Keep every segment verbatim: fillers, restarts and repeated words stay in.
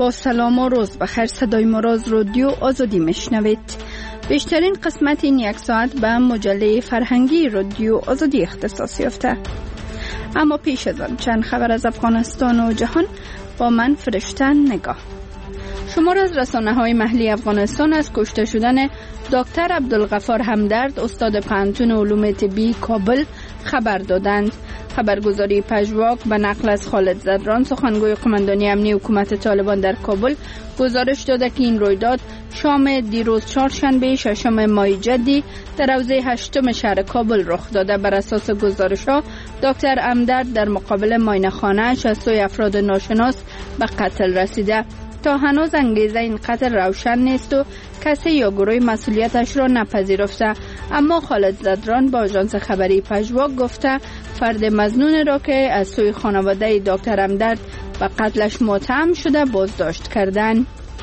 با سلام و روز بخیر. صدای ما را از رادیو آزادی میشنوید. بیشترین قسمت این یک ساعت به مجله فرهنگی رادیو آزادی اختصاص یافته. اما پیش از آن چند خبر از افغانستان و جهان با من فرشته نگاه. شمار از رسانه‌های محلی افغانستان از کشته شدن دکتر عبدالغفار همدرد استاد پانتون علوم طبی کابل خبر دادند. خبرگزاری پژواک به نقل از خالد زدران سخنگوی قماندانی امنی حکومت طالبان در کابل گزارش داده که این رویداد شام دیروز چهارشنبه ششم ماه جدی در حوزه هشتم شهر کابل رخ داده. بر اساس گزارش‌ها دکتر همدرد در مقابل معاینه‌خانه‌اش از سوی افراد ناشناس به قتل رسیده. تا هنوز انگیزه این قتل روشن نیست و کسی یا گروه مسئولیتش را نپذیرفته، اما خالد زدران با آژانس خبری پژواک گفته فرد مظنون را که از سوی خانواده دکتر همدرد به قتلش متهم شده بازداشت کردند.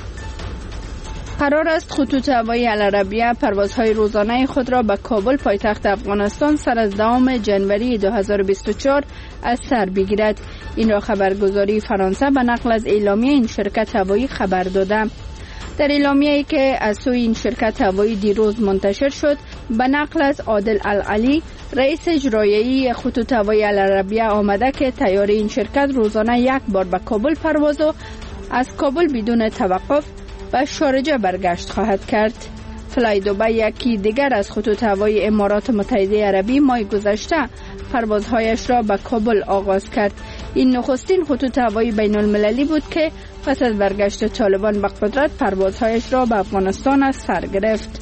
قرار است خطوط هوایی العربیه پروازهای روزانه خود را به کابل پایتخت افغانستان سر از دوم جنوری دو هزار و بیست و چهار از سر بگیرد. این را خبرگزاری فرانسه به نقل از اعلامیه این شرکت هوایی خبر داده. در اعلامیه‌ای که از سوی این شرکت هوایی دیروز منتشر شد به نقل از عادل العلی رئیس اجرایی خطوط هوایی العربیه آمده که طیاره این شرکت روزانه یک بار به کابل پرواز و از کابل بدون توقف به شارجه برگشت خواهد کرد. فلای دوبه یکی دیگر از خطوط هوایی امارات متحده عربی ماه گذشته پروازهایش را به کابل آغاز کرد. این نخستین خطوط هوایی بین المللی بود که پس از برگشت طالبان به قدرت پروازهایش را به افغانستان از سر گرفت.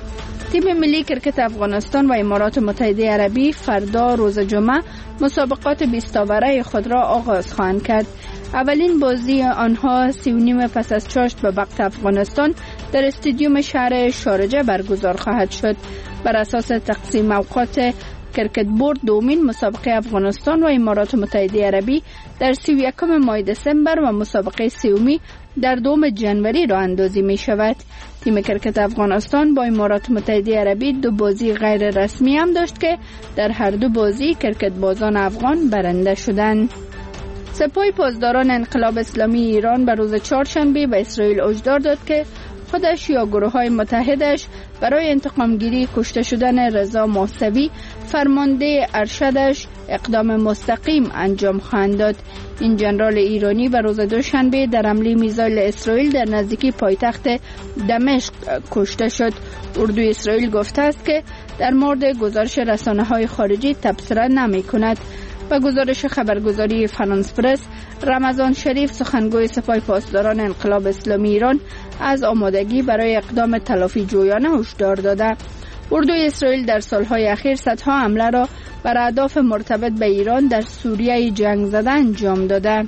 تیم ملی کرکت افغانستان و امارات متحده عربی فردا روز جمعه مسابقات بیست اوره خود را آغاز خواهند کرد. اولین بازی آنها سی و نیم پس از چاشت به وقت افغانستان در استادیوم شهر شارجه برگزار خواهد شد. بر اساس تقسیم اوقات کرکت بورد دومین مسابقه افغانستان و امارات متحده عربی در سی و یکم ماه دسامبر و مسابقه سومی در دوم جنوری راه اندازی می شود. تیم کرکت افغانستان با امارات متحده عربی دو بازی غیر رسمی هم داشت که در هر دو بازی کرکت بازان افغان برنده شدند. سپاه پاسداران انقلاب اسلامی ایران به روز چهارشنبه به اسرائیل هشدار داد که خودش یا گروه‌های متحدش برای انتقامگیری کشته شدن رضا موسوی فرمانده ارشدش اقدام مستقیم انجام خواهند داد. این ژنرال ایرانی به روز دوشنبه در حمله میزایل اسرائیل در نزدیکی پایتخت دمشق کشته شد. اردوی اسرائیل گفته است که در مورد گزارش رسانه‌های خارجی تبصره نمی‌کند. و گزارش خبرگزاری فرانس پرس، رمضان شریف سخنگوی سپاه پاسداران انقلاب اسلامی ایران از آمادگی برای اقدام تلافی جویانه هشدار داده. اردوی اسرائیل در سالهای اخیر صدها حمله را بر اهداف مرتبط به ایران در سوریه جنگ زده انجام داده.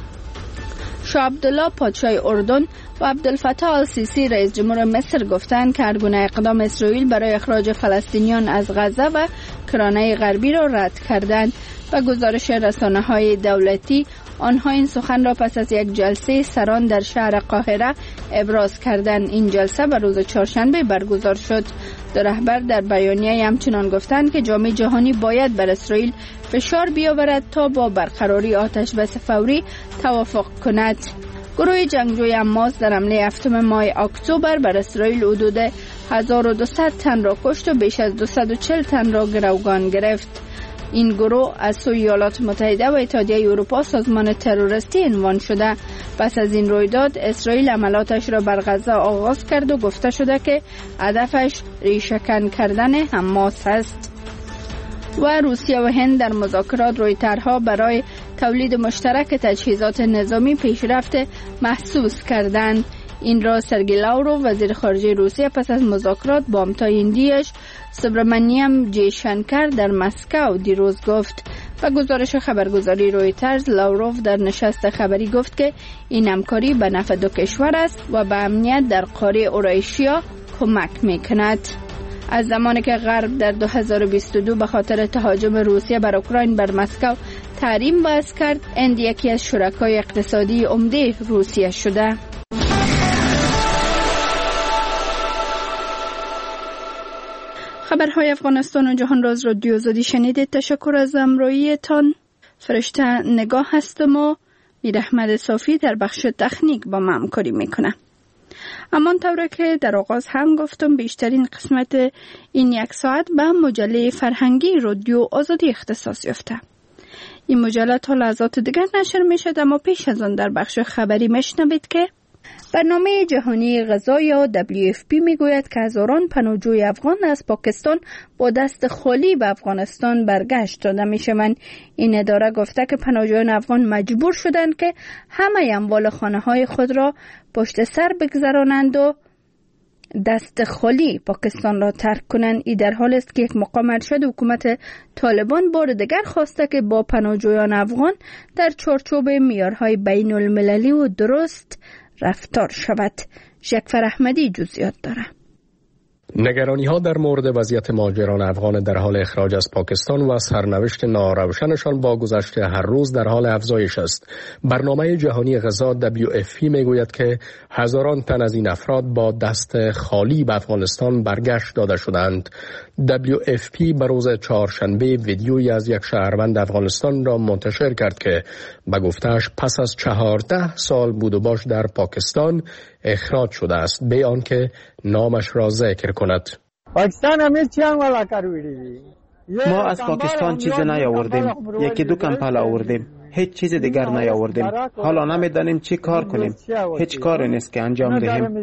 شاه عبدالله پادشاه اردن و عبدالفتاح السیسی رئیس جمهور مصر گفتند که هر گونه اقدام اسرائیل برای اخراج فلسطینیان از غزه و کرانه غربی را رد کردند. و گزارش رسانه‌های دولتی آنها این سخن را پس از یک جلسه سران در شهر قاهره ابراز کردند. این جلسه بر روز چهارشنبه برگزار شد. دو رهبر در بیانیه همچنان گفتند که جامعه جهانی باید بر اسرائیل فشار بیاورد تا با برقراری آتش بس فوری توافق کند. گروه جنگجوی حماس در حمله هفتم ماه اکتبر بر اسرائیل حدود هزار و دویست تن را کشت و بیش از دویست و چهل تن را گروگان گرفت. این گروه از سوی ایالات متحده و اتحادیه اروپا سازمان تروریستی عنوان شده. پس از این رویداد اسرائیل عملاتش را بر غزه آغاز کرد و گفته شده که هدفش ریشه‌کن کردن حماس است. و روسیه و هند در مذاکرات روی طرح‌ها برای تولید مشترک تجهیزات نظامی پیشرفت محسوس کردند. این را سرگئی لاورو وزیر خارجه روسیه پس از مذاکرات با همتای هندیش سوبرامانیام جیشنکر در مسکو دیروز گفت. و گزارش خبرگزاری رویترز لاوروف در نشست خبری گفت که این همکاری به نفع دو کشور است و به امنیت در قاره اوراسیا کمک میکند. از زمانی که غرب در دو هزار و بیست و دو به خاطر تهاجم روسیه بر اوکراین بر مسکو تحریم وضع کرد، هند یکی از شرکای اقتصادی عمده روسیه شده. خبرهای افغانستان و جهان را از رادیو آزادی شنیدید. تشکر از همراهیتان. فرشته نگاه هستم و میر احمد صافی در بخش تکنیک با ما همکاری میکنه. امان طوره که در آغاز هم گفتم بیشترین قسمت این یک ساعت به مجله فرهنگی رادیو آزادی اختصاص یافته. این مجله تا لحظات دیگر نشر می شد، اما پیش از آن در بخش خبری میشنوید که برنامه جهانی غذا یا دبلیو اف پی می گوید که هزاران پناهجوی افغان از پاکستان با دست خالی به افغانستان برگشت داده می شوند. این اداره گفته که پناهجویان افغان مجبور شدند که همه اموال خانه های خود را پشت سر بگذرانند و دست خالی پاکستان را ترک کنند. این در حال است که یک مقام ارشد حکومت طالبان بار دیگر خواسته که با پناهجویان افغان در چارچوب معیارهای بین المللی و درست رفتار شود. ژکفر احمدی جزئیات داره. نگرانی ها در مورد وضعیت مهاجران افغان در حال اخراج از پاکستان و سرنوشت ناروشنشان با گذشت هر روز در حال افزایش است. برنامه جهانی غذا دبلیو اف پی میگوید که هزاران تن از این افراد با دست خالی به افغانستان برگشت داده شدند. دبلیو اف پی به روز چهارشنبه ویدیویی از یک شهروند افغانستان را منتشر کرد که به گفته‌اش پس از چهارده سال بود و باش در پاکستان اخراج شده است، به آنکه نامش را ذکر کند. ما از پاکستان چیز نیاوردیم، یکی دو کمپل آوردیم، هیچ چیز دیگر نیاوردیم. حالا نمیدانیم چی کار کنیم. هیچ کاری نیست که انجام دهیم.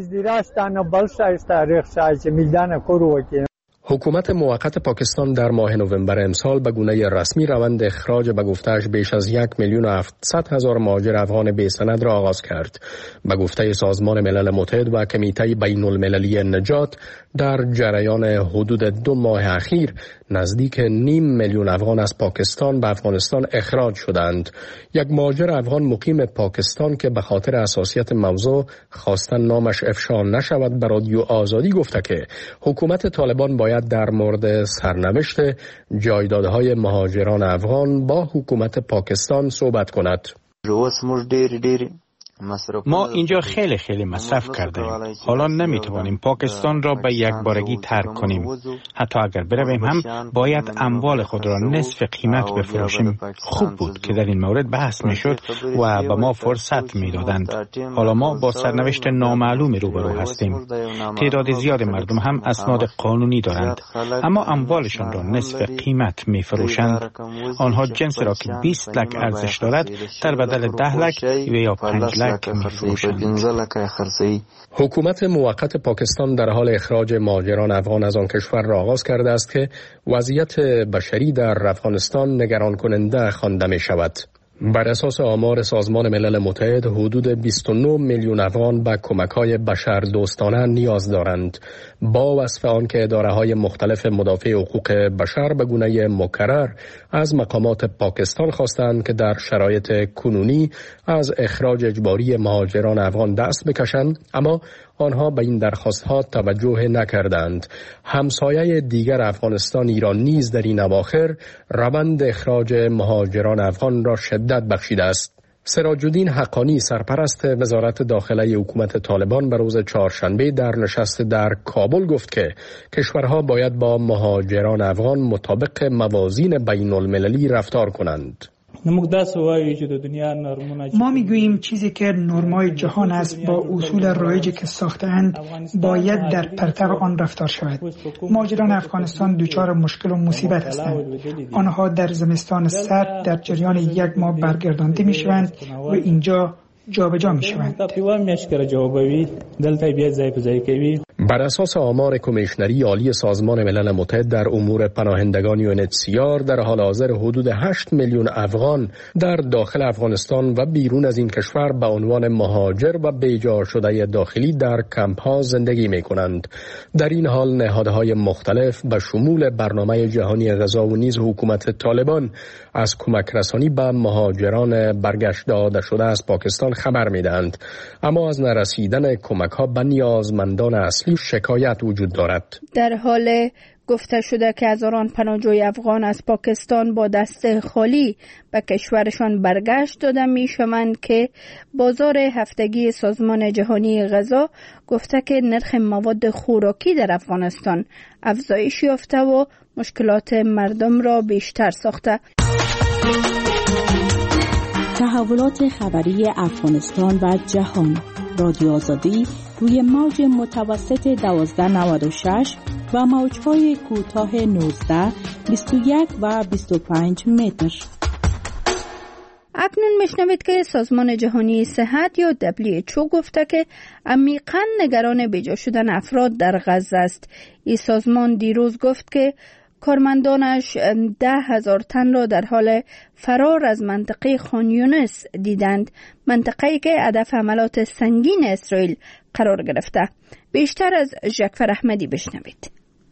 حکومت موقت پاکستان در ماه نوامبر امسال به گونه رسمی روند اخراج به گفته‌اش بیش از یک میلیون و هفتصد هزار مهاجر افغان بی سند را آغاز کرد. به گفته سازمان ملل متحد و کمیته بین المللی نجات، در جریان حدود دو ماه اخیر نزدیک نیم میلیون افغان از پاکستان به افغانستان اخراج شدند. یک مهاجر افغان مقیم پاکستان که به خاطر حساسیت موضوع خواستن نامش افشا نشود به رادیو آزادی گفته که حکومت طالبان باید در مورد سرنوشت جایدادهای مهاجران افغان با حکومت پاکستان صحبت کند. ما اینجا خیلی خیلی مصرف کردیم. حالا نمیتوانیم پاکستان را به یک بارگی ترک کنیم. حتی اگر برویم هم باید اموال خود را نصف قیمت بفروشیم. خوب بود که در این مورد بحث میشد و به ما فرصت میدادند. حالا ما با سرنوشت نامعلومی روبرو هستیم. تعداد زیاد مردم هم اسناد قانونی دارند، اما اموالشان را نصف قیمت میفروشند. آنها جنس را که بیست لک ارزش دارد در بدل ده لک و یا پنج لک حکومت موقت پاکستان در حال اخراج مهاجران افغان از آن کشور را آغاز کرده است که وضعیت بشری در افغانستان نگران کننده خوانده می شود. بر اساس آمار سازمان ملل متحد حدود بیست و نه میلیون افغان به کمک‌های بشردوستانه نیاز دارند. با وصف آن که اداره‌های مختلف مدافع حقوق بشر به گونه مکرر از مقامات پاکستان خواستند که در شرایط کنونی از اخراج اجباری مهاجران افغان دست بکشند، اما آنها به این درخواست‌ها توجه نکردند. همسایه دیگر افغانستان ایران نیز در این اواخر روند اخراج مهاجران افغان را شدت بخشیده است. سراج الدین حقانی سرپرست وزارت داخله حکومت طالبان به روز چهارشنبه در نشست در کابل گفت که کشورها باید با مهاجران افغان مطابق موازین بین المللی رفتار کنند. ما میگوییم چیزی که نرمای جهان است با اصول رایجی که ساختند باید در پرتو آن رفتار شود. مهاجران افغانستان دچار مشکل و مصیبت هستند. آنها در زمستان سرد در جریان یک ماه برگردانده میشوند و اینجا جابجا میشوند. بر اساس آمار کمیشنری عالی سازمان ملل متحد در امور پناهندگان یو ان اچ سی آر، در حال حاضر حدود هشت میلیون افغان در داخل افغانستان و بیرون از این کشور به عنوان مهاجر و بیجا شده داخلی در کمپ ها زندگی می کنند. در این حال نهادهای مختلف به شمول برنامه جهانی غذا و نیز حکومت طالبان از کمک رسانی به مهاجران برگشت داده شده از پاکستان خبر می دهند، اما از نرسیدن کمک ها به نیازمندان اصلی شکایت وجود دارد. در حال گفته شده که هزاران پناهجوی افغان از پاکستان با دست خالی به کشورشان برگشت داده می شوند که بازار هفتگی سازمان جهانی غذا گفته که نرخ مواد خوراکی در افغانستان افزایش یافته و مشکلات مردم را بیشتر ساخته. تحولات خبری افغانستان و جهان. رادیو آزادی روی موج متوسط دوازده نود و شش و موج‌های کوتاه نوزده، بیست و یک و بیست و پنج متر. اکنون میشنوید که سازمان جهانی صحت یا دبلیو اچ او گفته که عمیقاً نگران بیجا شدن افراد در غزه است. این سازمان دیروز گفت که کارمندانش ده هزار تن را در حال فرار از منطقه خان یونس دیدند، منطقه‌ای که هدف حملات سنگین اسرائیل قرار گرفته. بیشتر از جعفر احمدی بشنوید.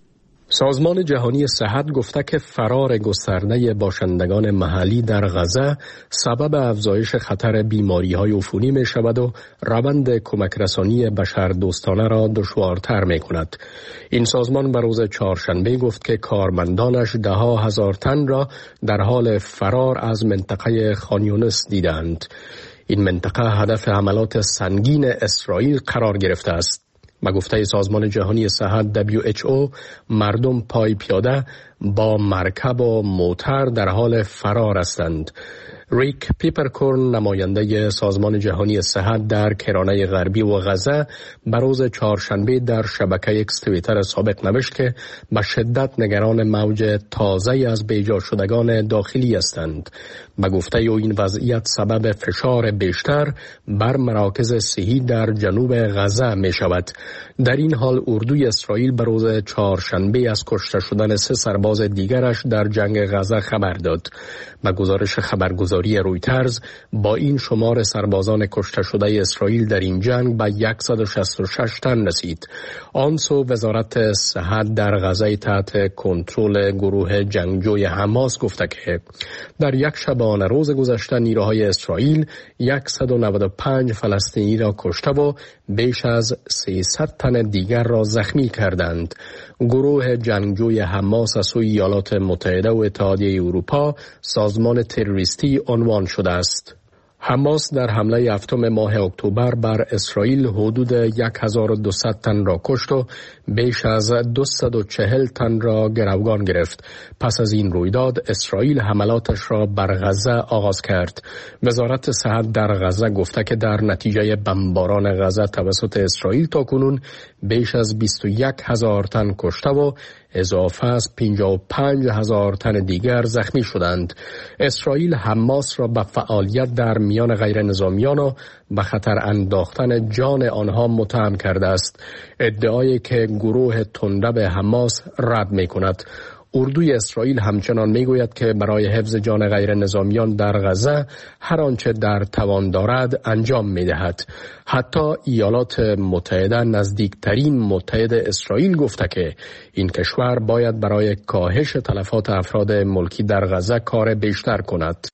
سازمان جهانی صحت گفته که فرار گسترده باشندگان محلی در غزه سبب افزایش خطر بیماری‌های عفونی می شود و روند کمک رسانی بشردوستانه را دشوارتر می کند. این سازمان به روز چهارشنبه گفت که کارمندانش ده ها هزار تن را در حال فرار از منطقه خان یونس دیدند. این منطقه هدف حملات سنگین اسرائیل قرار گرفته است. به گفته سازمان جهانی صحت دبلیو اچ او، مردم پای پیاده با مرکب و موتر در حال فرار هستند. ریک پیپرکورن، نماینده سازمان جهانی صحت در کرانه غربی و غزه، به روز چهارشنبه در شبکه اکس توییتر سابق نوشت که به شدت نگران موج تازه از بیجا شدگان داخلی هستند. به گفته او این وضعیت سبب فشار بیشتر بر مراکز صحی در جنوب غزه می شود. در این حال اردوی اسرائیل به روز چهارشنبه از کشته شدن سه سرباز دیگرش در جنگ غزه خبر داد. به گزارش خبرگزاری رویترز، با این شمار سربازان کشته شده اسرائیل در این جنگ به صد و شصت و شش تن رسید. آن سو وزارت صحت در غزه تحت کنترل گروه جنگجوی حماس گفته که در یک شبانه روز گذشته نیروهای اسرائیل صد و نود و پنج فلسطینی را کشته و بیش از سیصد تن دیگر را زخمی کردند. گروه جنگجوی حماس از سوی ایالات متحده و اتحادیه اروپا سازمان تروریستی عنوان شده است. حماس در حمله هفتم ماه اکتبر بر اسرائیل حدود هزار و دویست تن را کشت و بیش از دویست و چهل تن را گروگان گرفت. پس از این رویداد اسرائیل حملاتش را بر غزه آغاز کرد. وزارت صحت در غزه گفته که در نتیجه بمباران غزه توسط اسرائیل تاکنون بیش از بیست و یک هزار تن کشته و اضافه از پنجاه و پنج هزار تن دیگر زخمی شدند. اسرائیل حماس را به فعالیت در میان غیر نظامیان و به خطر انداختن جان آنها متهم کرده است. ادعایی که گروه تندرو حماس رد می کند. اردوی اسرائیل همچنان میگوید که برای حفظ جان غیر نظامیان در غزه هر آنچه در توان دارد انجام میدهد. حتی ایالات متحده، نزدیکترین متحد اسرائیل، گفته که این کشور باید برای کاهش تلفات افراد ملکی در غزه کار بیشتر کند.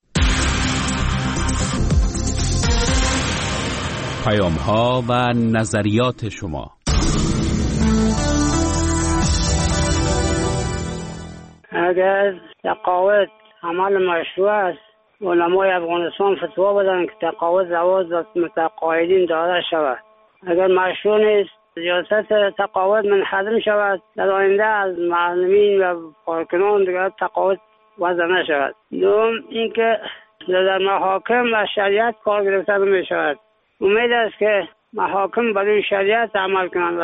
پیام‌ها و نظریات شما. اگر تقاعد عمل مشروع است، علمای افغانستان فتوا بدن که تقاعد زواج متقاعدین داده شود. اگر مشروع نیست، ریاست تقاعد منحدر شود، در آینده از معلمین و کارکنان دیگر تقاعد وضع نشود. دوم اینکه در محاکم و شریعت کار گرفته می شود. امید است که محاکم برای شریعت عمل کنند. و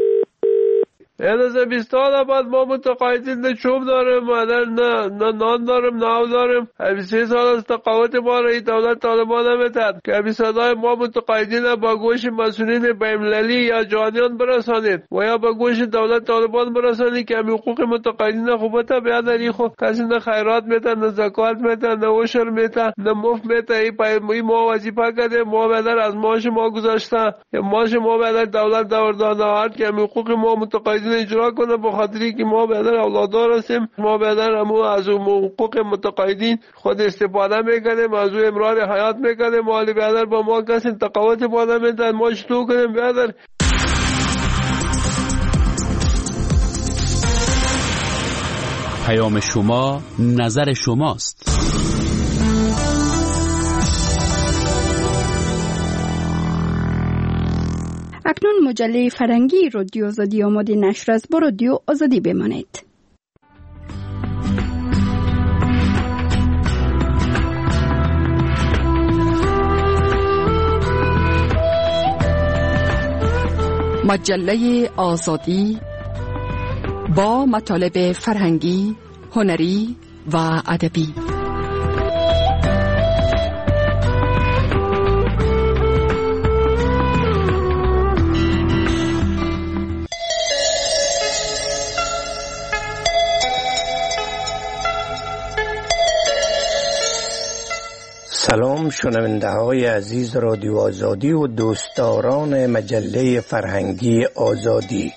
از بیست سال بعد ما متقاعدین نه چوب داریم، نه نه نان داریم، نه آب داریم. سه سال از تقاعد ما را این دولت طالبان نمیتد که بی صدای ما متقاعدین با گوش مسئولین بین‌المللی یا جهانیان برسانید و یا با گوش دولت طالبان برسانید که حقوق متقاعدین خوبتا بیادری خو کسی نه خیرات میتن، نه زکات میتن، نه عشر میتن، نه مفت میتن. این پای ما وظیفه کرده، ما بدر از معاش ما گذاشته، معاش ما بدر دولت دور داده که حقوق ما متقاعدین اجرا کنه. به خاطری که ما بدر اولادار هستیم، ما بدر همو از حقوق متقاعدین خود استفاده میکنیم، از امرار حیات میکنیم. مالی بدر با ما کسی تقاعد باده میدن، ما چطور کنیم بدر؟ پیام شما نظر شماست. اکنون مجله فرنگی رادیو آزادی آماده نشر است. با رادیو آزادی بمانید. مجله آزادی با مطالب فرهنگی، هنری و ادبی. سلام شنونده های عزیز رادیو آزادی و دوستداران مجله فرهنگی آزادی.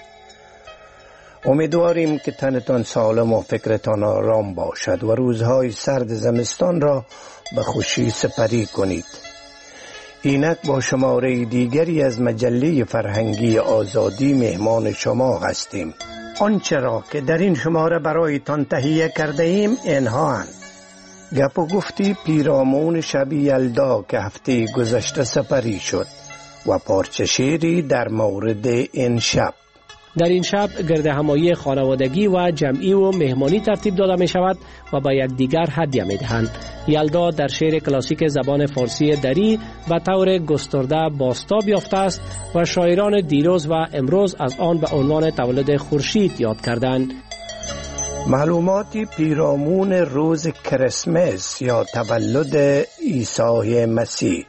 امیدواریم که تنتان سالم و فکرتان آرام باشد و روزهای سرد زمستان را به خوشی سپری کنید. اینک با شماره دیگری از مجله فرهنگی آزادی مهمان شما هستیم. آنچه را که در این شماره برایتان تهیه کرده ایم اینها اند: گپ و گفتی پیرامون شب یلدا که هفته گذشته سپری شد و پارچه شعری در مورد این شب. در این شب گرد همایی خانوادگی و جمعی و مهمانی ترتیب داده می شود و با یکدیگر هدیه می دهند. یلدا در شعر کلاسیک زبان فارسی دری به طور گسترده بازتاب یافته است و شاعران دیروز و امروز از آن به عنوان تولد خورشید یاد کردند. معلوماتی پیرامون روز کریسمس یا تولد عیسی مسیح.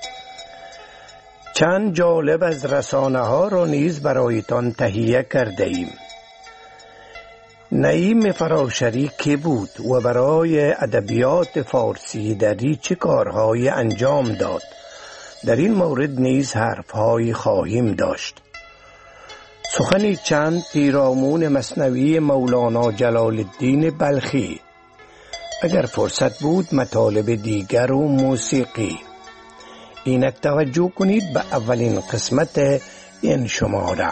چند جالب از رسانه ها را نیز برایتان تهیه کرده ایم. نعیم فراشری که بود و برای ادبیات فارسی دری چه کارهای انجام داد؟ در این مورد نیز حرفهایی خواهیم داشت. سخنی چند پیرامون مثنوی مولانا جلال الدین بلخی. اگر فرصت بود مطالب دیگر و موسیقی. اینک توجه کنید به اولین قسمت این شماره.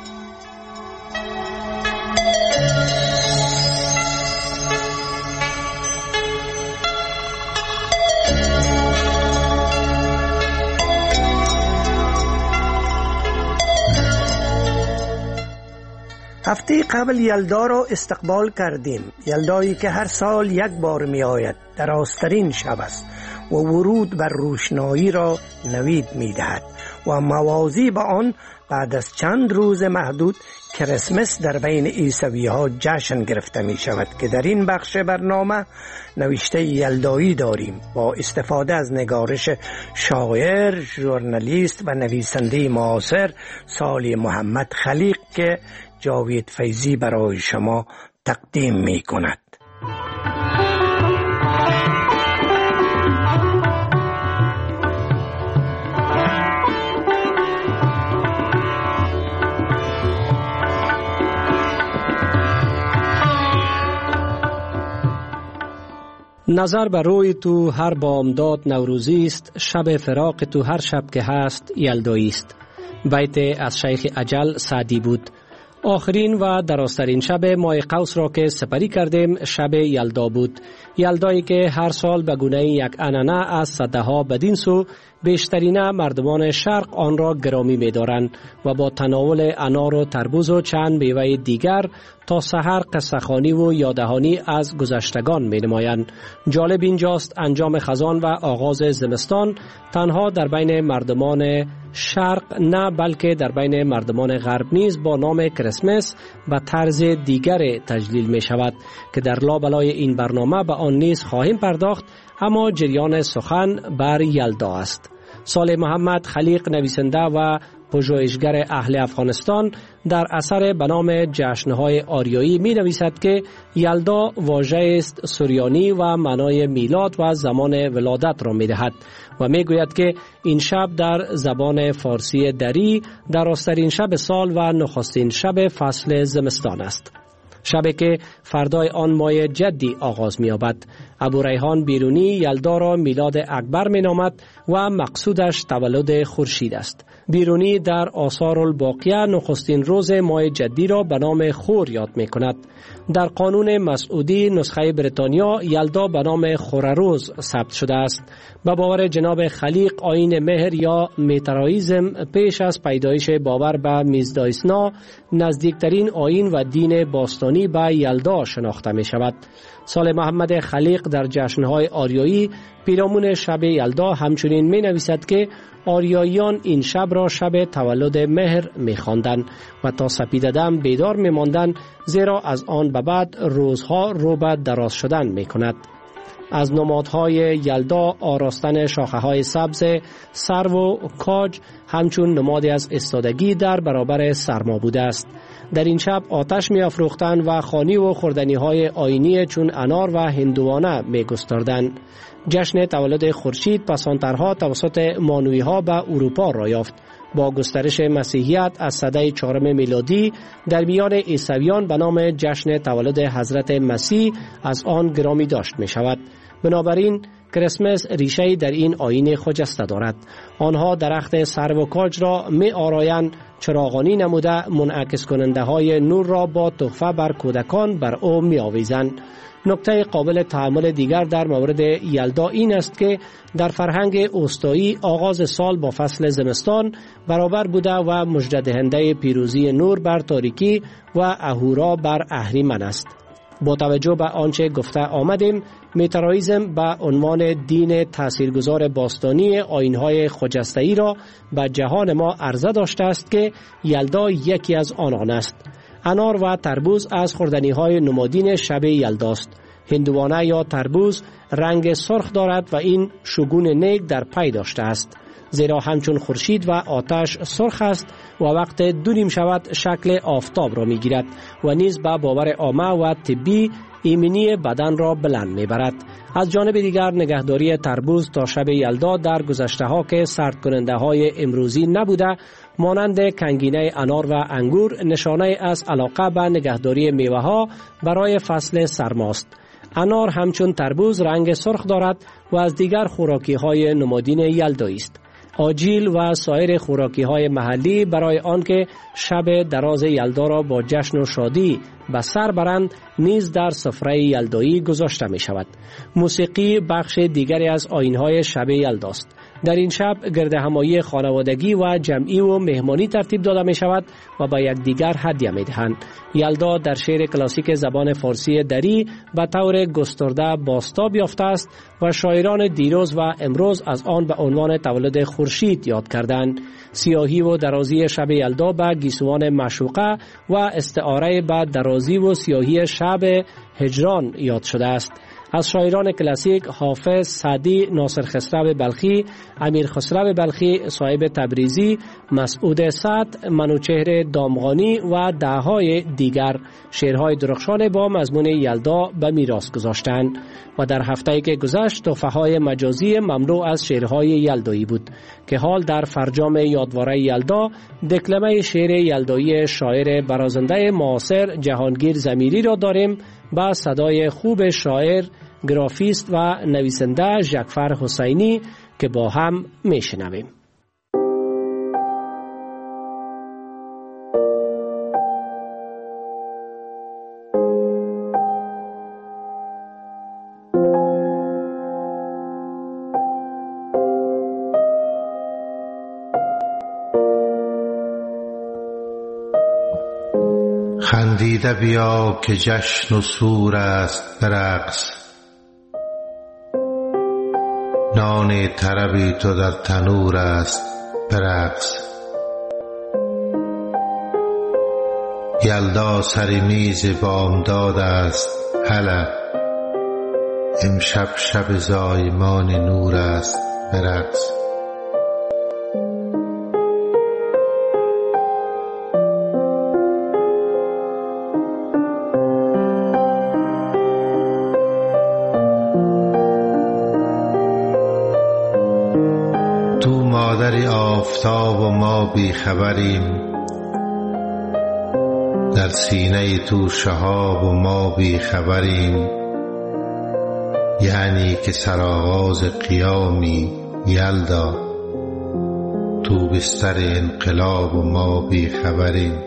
هفته قبل یلدا را استقبال کردیم. یلدایی که هر سال یک بار می آید، درازترین شب است و ورود بر روشنایی را نوید می دهد و موازی به آن بعد از چند روز محدود کریسمس در بین عیسوی ها جشن گرفته می شود که در این بخش برنامه نوشته یلدایی داریم با استفاده از نگارش شاعر، ژورنالیست و نویسنده معاصر صالح محمد خلیق که جاوید فیضی برای شما تقدیم می کند. نظر بر روی تو هر بامداد نوروزی است، شب فراق تو هر شب که هست یلدایی است. بیت از شیخ اجل سعدی بود. آخرین و درازترین شب ماه قوس را که سپری کردیم شب یلدا بود. یلدایی که هر سال به گونه یک عنعنه از صده ها بدین سو بیشترین مردمان شرق آن را گرامی می دارند و با تناول انار و تربوز و چند میوه دیگر تا سحر قصه‌خوانی و یادهانی از گذشتگان می نمایند. جالب اینجاست انجام خزان و آغاز زمستان تنها در بین مردمان شرق نه بلکه در بین مردمان غرب نیز با نام کریسمس به طرز دیگر تجلیل می شود که در لابلای این برنامه به آن نیز خواهیم پرداخت، اما جریان سخن بر یلدا است. صالح محمد خلیق نویسنده و پژوهشگر اهل افغانستان در اثر به نام جشن‌های آریایی می نویسد که یلدا واژه است سریانی و معنای میلاد و زمان ولادت را می دهد و می گوید که این شب در زبان فارسی دری درازترین شب سال و نخستین شب فصل زمستان است. شبی که فردای آن ماه جدی آغاز می یابد. ابو ریحان بیرونی یلدا را میلاد اکبر می نامد و مقصودش تولد خورشید است. بیرونی در آثار الباقیه نخستین روز ماه جدی را به نام خور یاد می کند. در قانون مسعودی نسخه بریتانیا یلدا به نام خورروز ثبت شده است. به باور جناب خلیق آیین مهر یا میترائیسم پیش از پیدایش باور به میزدایسنا نزدیکترین آیین و دین باستانی به یلدا شناخته می شود. صالح محمد خلیق در جشن‌های آریایی پیرامون شب یلدا همچنین می نویسد که آریاییان این شب را شب تولد مهر می خواندند و تا سپیده دم بیدار می ماندند، زیرا از آن به بعد روزها رو به دراز شدن می کند. از نمادهای یلدا آراستن شاخه های سبز سرو و کاج همچون نمادی از ایستادگی در برابر سرما بوده است. در این شب آتش می افروختند و خوانی و خوردنی های آیینی چون انار و هندوانه می گستردند. جشن تولد خورشید پسانترها توسط مانوی ها به اروپا را یافت. با گسترش مسیحیت از سده چهارم میلادی در میان عیسویان به نام جشن تولد حضرت مسیح از آن گرامی داشت می شود. بنابراین کریسمس ریشه در این آیین خجسته دارد. آنها درخت سرو و کاج را می آرایند، چراغانی نموده منعکس کننده های نور را با تحفه بر کودکان بر او می آویزند. نکته قابل تأمل دیگر در مورد یلدا این است که در فرهنگ اوستایی آغاز سال با فصل زمستان برابر بوده و مژده دهنده پیروزی نور بر تاریکی و اهورا بر اهریمن است. با توجه به آنچه گفته آمدیم، میترائیسم به عنوان دین تاثیرگذار باستانی آیین‌های خجسته‌ای را به جهان ما عرضه داشته است که یلدا یکی از آنان است. انار و تربوز از خوردنی‌های نمادین شب یلداست. هندوانه یا تربوز رنگ سرخ دارد و این شگون نیک در پی داشته است، زیرا همچون خورشید و آتش سرخ است و وقت دو نیم شود شکل آفتاب را می‌گیرد و نیز به باور عامه و طبی ایمنی بدن را بلند می‌برد. از جانب دیگر نگهداری تربوز تا شب یلدا در گذشته‌ها که سرد کننده های امروزی نبوده، مانند کنگینه انار و انگور نشانه از علاقه به نگهداری میوه‌ها برای فصل سرماست. انار همچون تربوز رنگ سرخ دارد و از دیگر خوراکی‌های نمادین یلدایی است. آجیل و سایر خوراکی‌های محلی برای آنکه شب دراز یلدا را با جشن و شادی به سر برند نیز در سفره یلدایی گذاشته می شود. موسیقی بخش دیگری از آیین‌های شب یلداست. در این شب گردهمایی خانوادگی و جمعی و مهمانی ترتیب داده می شود و با یکدیگر هدیه می دهند. یلدا در شعر کلاسیک زبان فارسی دری به طور گسترده بازتاب یافته است و شاعران دیروز و امروز از آن به عنوان تولد خورشید یاد کردند. سیاهی و درازی شب یلدا به گیسوان معشوقه و استعاره به درازی و سیاهی شب هجران یاد شده است. از شاعران کلاسیک حافظ، سعدی، ناصر خسرو بلخی، امیر خسرو بلخی، صاحب تبریزی، مسعود سعد، منوچهر دامغانی و دههای دیگر شعرهای درخشان با مضمون یلدا به میراث گذاشتند و در هفته‌ای که گذشت تحفه‌های مجازی مملو از شعرهای یلدایی بود که حال در فرجام یادواره یلدا دکلمه شعر یلدایی شاعر برازنده معاصر جهانگیر ضمیری را داریم با صدای خوب شاعر، گرافیست و نویسنده ژکفر حسینی که با هم میشنویم. خندیده بیا که جشن و سور است به رقص، نان طربی تو در تنور است به رقص. یلدا سری میز بامداد است هله، امشب شب زایمان نور است به رقص. مادری آفتاب و ما بی خبریم، در سینه تو شهاب و ما بی خبریم. یعنی که سرآغاز قیامی یلدا، تو بستر انقلاب و ما بی خبریم.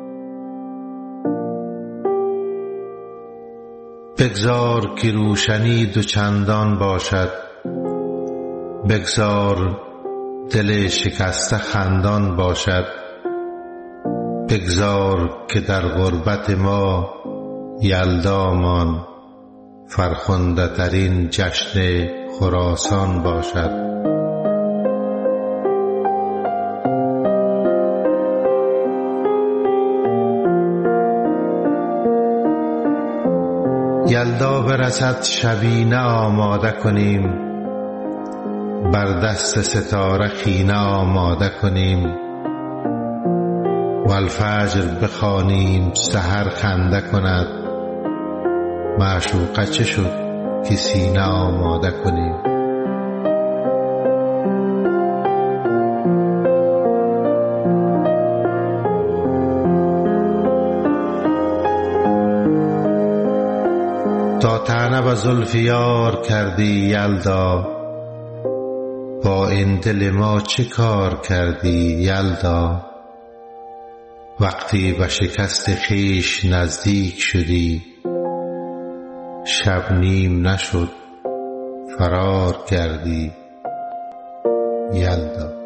بگذار که روشنی دو چندان باشد، بگذار دل شکسته خندان باشد. بگذار که در غربت ما یلدامان، فرخنده ترین جشن خراسان باشد. یلدا برسد شبینه آماده کنیم، بر دست ستاره خینه آماده کنیم، و الفجر بخوانیم سحر خنده کند، معشوقه چه شد که سینه آماده کنیم. تا طعنه به زلف یار کردی یلدا، با این دل ما چه کار کردی یلدا. وقتی به شکست خویش نزدیک شدی، شب نیم نشد فرار کردی یلدا.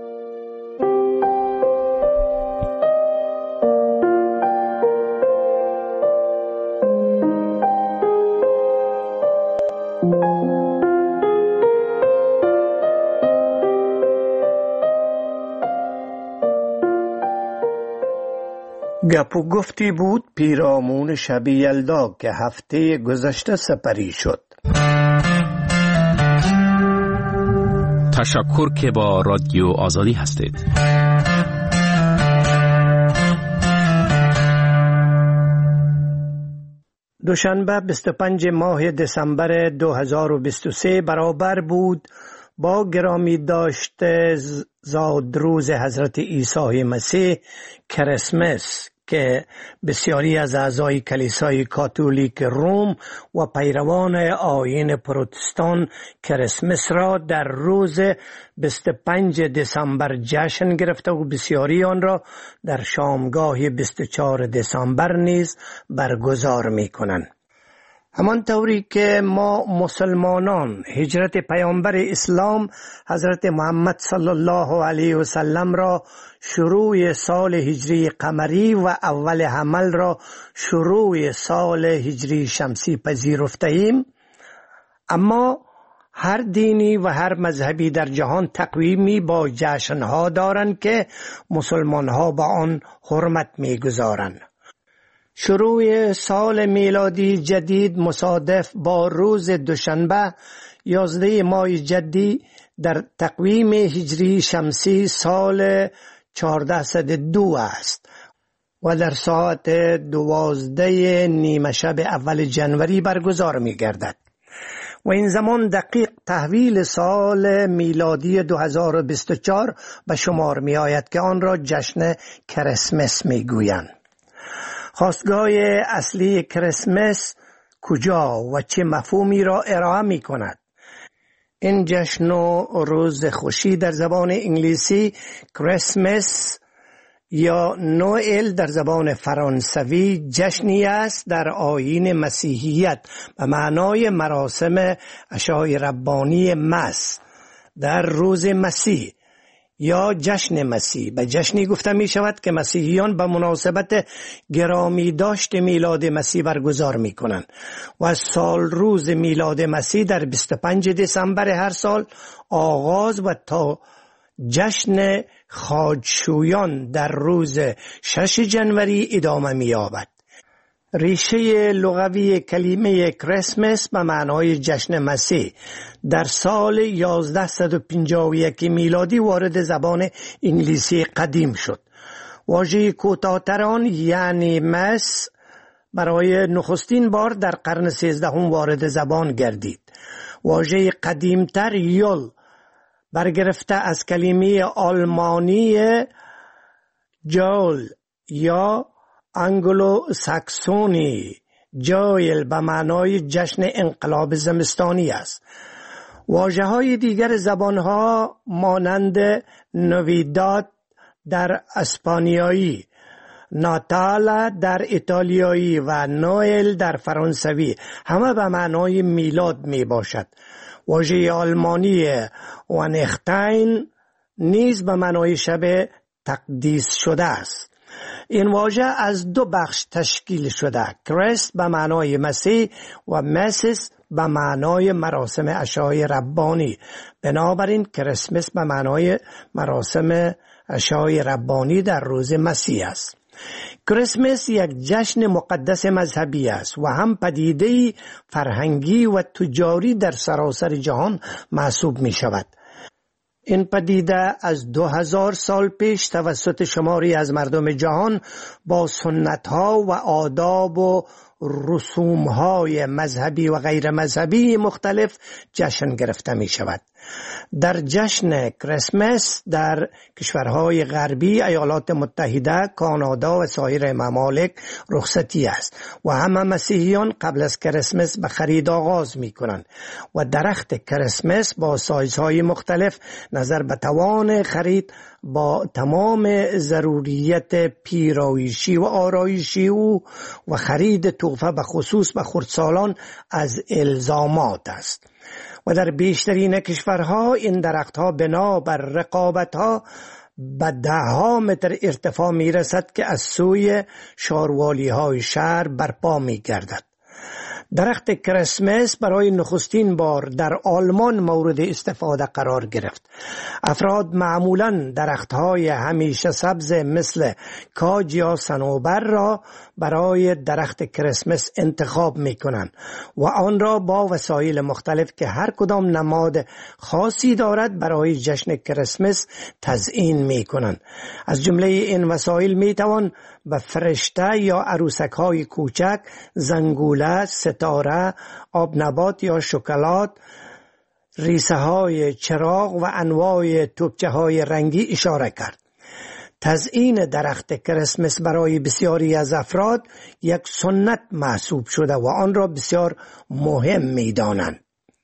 گپ و گفتی بود پیرامون شب یلدا که هفته گذشته سپری شد. تشکر که با رادیو آزادی هستید. دوشنبه بیست و پنج ماه دسامبر دو هزار و بیست و سه برابر بود با گرامی داشته زادروز حضرت عیسی مسیح کریسمس که بسیاری از اعضای کلیسای کاتولیک روم و پیروان آیین پروتستان کریسمس را در روز بیست و پنج دسامبر جشن گرفته و بسیاری آن را در شامگاه بیست و چهار دسامبر نیز برگزار می کنند. همان طوری که ما مسلمانان هجرت پیامبر اسلام حضرت محمد صلی الله علیه و سلم را شروع سال هجری قمری و اول حمل را شروع سال هجری شمسی پذیرفته ایم، اما هر دینی و هر مذهبی در جهان تقویمی با جشنها دارند که مسلمانها با آن حرمت می‌گذارند. شروع سال میلادی جدید مصادف با روز دوشنبه یازده ماه جدی در تقویم هجری شمسی سال چهارصد و دو است و در ساعت دوازده نیمه شب اول جنوری برگزار می گردد و این زمان دقیق تحویل سال میلادی دو هزار و بیست و چهار به شمار می آید که آن را جشن کریسمس می گویند. خواستگاه اصلی کریسمس کجا و چه مفهومی را ارائه می کند؟ این جشن و روز خوشی در زبان انگلیسی کریسمس یا نوئل در زبان فرانسوی جشنی است در آیین مسیحیت به معنای مراسم عشای ربانی مس در روز مسیح یا جشن مسیح. به جشنی گفته می شود که مسیحیان به مناسبت گرامی داشت میلاد مسیح برگزار می کنند و از سال روز میلاد مسیح در بیست و پنج دسامبر هر سال آغاز و تا جشن خاجشویان در روز شش جنوری ادامه می یابد. ریشه لغوی کلمه کریسمس به معنای جشن مسیح در سال یازده پنجاه و یک میلادی وارد زبان انگلیسی قدیم شد. واژه کوتاه‌تر آن یعنی مس برای نخستین بار در قرن سیزدهم وارد زبان گردید. واژه قدیمتر یول برگرفته از کلمه آلمانی جول یا انگلو ساکسونی جایل به معنای جشن انقلاب زمستانی است. واژه های دیگر زبان ها مانند نویداد در اسپانیایی، ناتالا در ایتالیایی و نوئل در فرانسوی همه به معنای میلاد می باشد. واژه آلمانی وانختاین نیز به معنای شب تقدیس شده است. این واژه از دو بخش تشکیل شده، کریست به معنای مسیح و مسیس به معنای مراسم عشای ربانی. بنابراین کریسمس به معنای مراسم عشای ربانی در روز مسیح است. کریسمس یک جشن مقدس مذهبی است و هم پدیده فرهنگی و تجاری در سراسر جهان محسوب می شود. این پدیده از دو هزار سال پیش توسط شماری از مردم جهان با سنت‌ها و آداب و رسوم‌های مذهبی و غیر مذهبی مختلف جشن گرفته می شود. در جشن کریسمس در کشورهای غربی، ایالات متحده، کانادا و سایر ممالک رخصتی است و همه مسیحیان قبل از کریسمس به خرید آغاز می کنند و درخت کریسمس با سایزهای مختلف نظر به توان خرید با تمام ضروریت پیرایشی و آرایشی او و خرید تحفه به خصوص به خردسالان از الزامات است. و در بیشترین کشورها این درختها بنا بر رقابتها به ده ها متر ارتفاع می رسد که از سوی شاروالی های شهر برپا می گردد. درخت کریسمس برای نخستین بار در آلمان مورد استفاده قرار گرفت. افراد معمولاً درخت‌های همیشه سبز مثل کاج یا صنوبر را برای درخت کریسمس انتخاب می‌کنند و آن را با وسایل مختلف که هر کدام نماد خاصی دارد برای جشن کریسمس تزیین می‌کنند. از جمله این وسایل می‌توان به فرشته یا عروسک‌های کوچک، زنگوله، ستاره، آب نبات یا شکلات، ریسه های چراغ و انواع توپچه های رنگی اشاره کرد. تزیین درخت کریسمس برای بسیاری از افراد یک سنت محسوب شده و آن را بسیار مهم می دانند.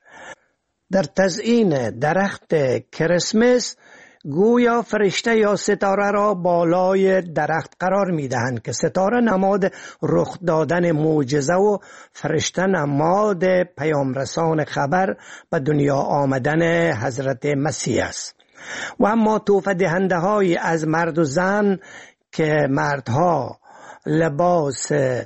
در تزیین درخت کریسمس گویا فرشته یا ستاره را بالای درخت قرار می دهند که ستاره نماد رخ دادن معجزه و فرشته نماد پیامرسان خبر به دنیا آمدن حضرت مسیح است. و اما تحفه دهنده های از مرد و زن که مردها لباس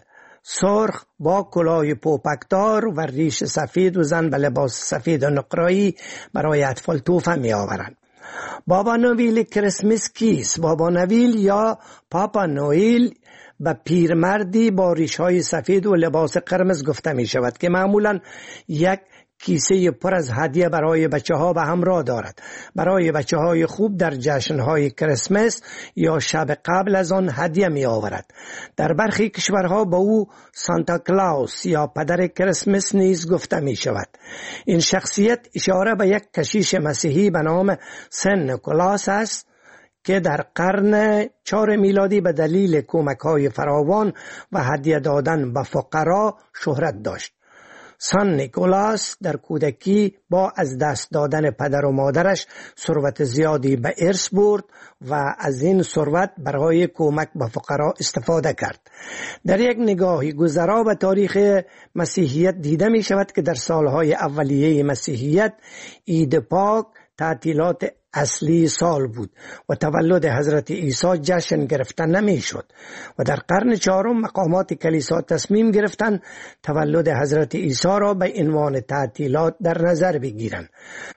سرخ با کلاه پوپکدار و ریش سفید و زن به لباس سفید و نقره‌ای برای اطفال تحفه می آورند. بابا نویل کریسمس کیست؟ بابا نویل یا پاپا نویل به پیرمردی با ریش‌های سفید و لباس قرمز گفته می شود که معمولاً یک کیسه پر از هدیه برای بچه ها به همراه دارد. برای بچه های خوب در جشن های کریسمس یا شب قبل از آن هدیه می آورد. در برخی کشورها به او سانتا کلاوس یا پدر کریسمس نیز گفته می شود. این شخصیت اشاره به یک کشیش مسیحی به نام سن نیکولاس است که در قرن چهار میلادی به دلیل کمک‌های فراوان و هدیه دادن به فقرا شهرت داشت. سن نیکولاس در کودکی با از دست دادن پدر و مادرش ثروت زیادی به ارث برد و از این ثروت برای کمک به فقرا استفاده کرد. در یک نگاهی گذرا به تاریخ مسیحیت دیده می شود که در سالهای اولیه مسیحیت عید پاک تعطیلات اصلی سال بود و تولد حضرت عیسی جشن گرفته نمی شد و در قرن چهارم مقامات کلیسا تصمیم گرفتند تولد حضرت عیسی را به عنوان تعطیلات در نظر بگیرند.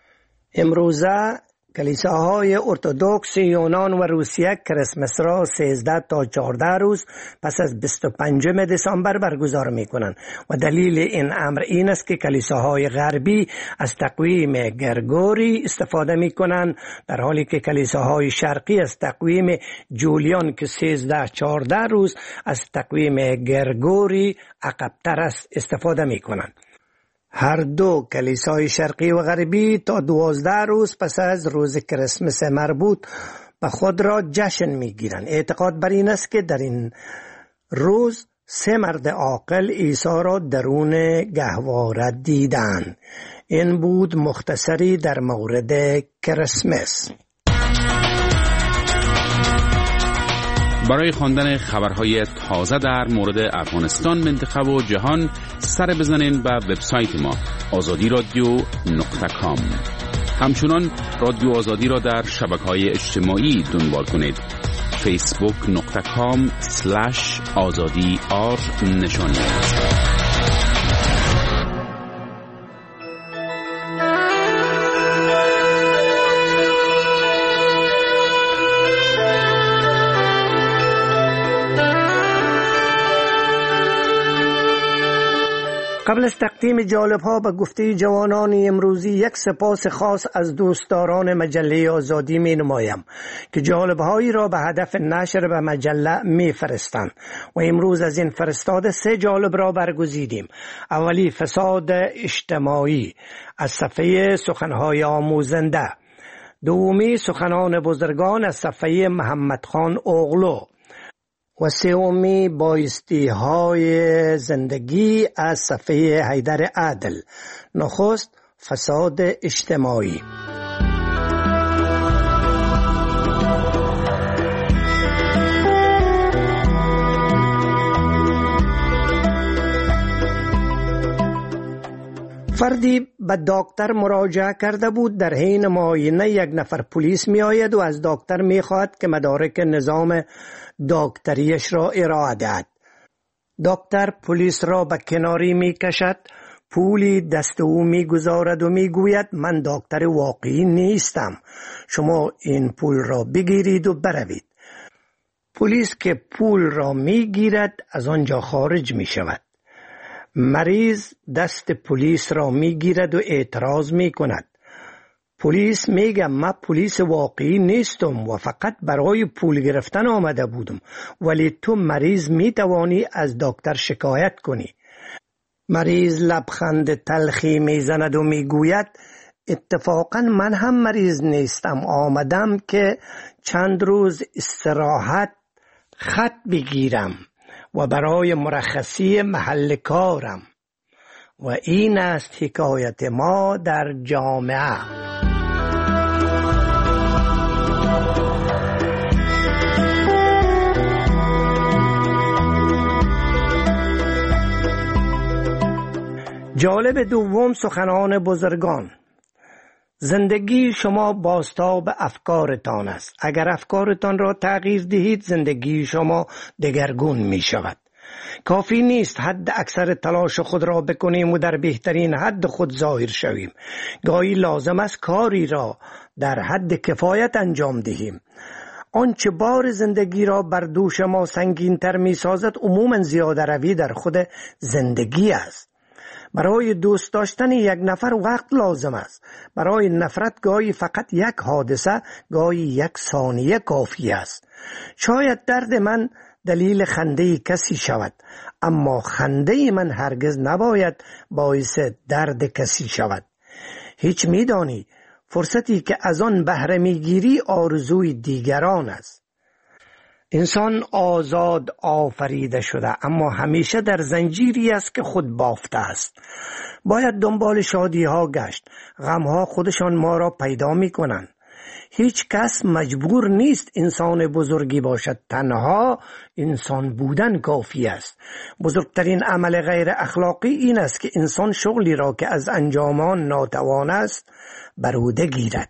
امروزه کلیساهای ارتدوکس یونان و روسیه کریسمس را سیزده تا چهارده روز پس از بیست و پنجم دسامبر برگزار می کنند و دلیل این امر این است که کلیساهای غربی از تقویم گرگوری استفاده می کنند در حالی که کلیساهای شرقی از تقویم جولیان که سیزده چهارده روز از تقویم گرگوری عقب‌تر است استفاده می کنند. هر دو کلیسای شرقی و غربی تا دوازده روز پس از روز کریسمس مربوط به خود را جشن می گیرند. اعتقاد بر این است که در این روز سه مرد عاقل عیسی را درون گهواره دیدند. این بود مختصری در مورد کریسمس. برای خواندن خبرهای تازه در مورد افغانستان، منطقه و جهان سر بزنین به وبسایت ما آزادی رادیو نقطه کام. همچنان رادیو آزادی را در شبکه‌های اجتماعی دنبال کنید. فیسبوک نقطه کام سلش آزادی آر نشان دهید. قبل از تقدیم جالب ها به گفته جوانان امروزی یک سپاس خاص از دوستداران مجله آزادی می نمایم که جالب هایی را به هدف نشر به مجله می فرستند و امروز از این فرستاده سه جالب را برگزیدیم. اولی فساد اجتماعی از صفحه سخنهای آموزنده، دومی سخنان بزرگان از صفحه محمد خان اغلو و سومی بایستی های زندگی از صفحه حیدر عادل. نخست فساد اجتماعی. فردی به دکتر مراجعه کرده بود. در حین معاینه یک نفر پلیس می آید و از دکتر می خواهد که مدارک نظام دکتریش را ارائه دهد. دکتر پلیس را به کناری می کشد، پولی دست او می گذارد و می گوید من دکتر واقعی نیستم، شما این پول را بگیرید و بروید. پلیس که پول را می گیرد از آنجا خارج می شود. مریض دست پلیس را می گیرد و اعتراض می کند. پلیس میگه من پلیس واقعی نیستم و فقط برای پول گرفتن آمده بودم، ولی تو مریض می توانی از دکتر شکایت کنی. مریض لبخند تلخی می زند و می گوید اتفاقا من هم مریض نیستم، آمدم که چند روز استراحت خط بگیرم و برای مرخصی محل کارم. و این است حکایت ما در جامعه. جالب دوم سخنان بزرگان. زندگی شما بازتاب افکارتان است. اگر افکارتان را تغییر دهید زندگی شما دگرگون می شود. کافی نیست حد اکثر تلاش خود را بکنیم و در بهترین حد خود ظاهر شویم. گاهی لازم است کاری را در حد کفایت انجام دهیم. آنچه بار زندگی را بر دوش ما سنگین تر می سازد عموماً زیاده روی در خود زندگی است. برای دوست داشتن یک نفر وقت لازم است. برای نفرت گاهی فقط یک حادثه، گاهی یک ثانیه کافی است. شاید درد من دلیل خنده کسی شود، اما خنده من هرگز نباید باعث درد کسی شود. هیچ میدانی فرصتی که از آن بهره میگیری آرزوی دیگران است. انسان آزاد آفریده شده، اما همیشه در زنجیری است که خود بافته است. باید دنبال شادی ها گشت. غم ها خودشان ما را پیدا می کنند. هیچ کس مجبور نیست انسان بزرگی باشد، تنها انسان بودن کافی است. بزرگترین عمل غیر اخلاقی این است که انسان شغلی را که از انجام آن ناتوان است بر عهده گیرد.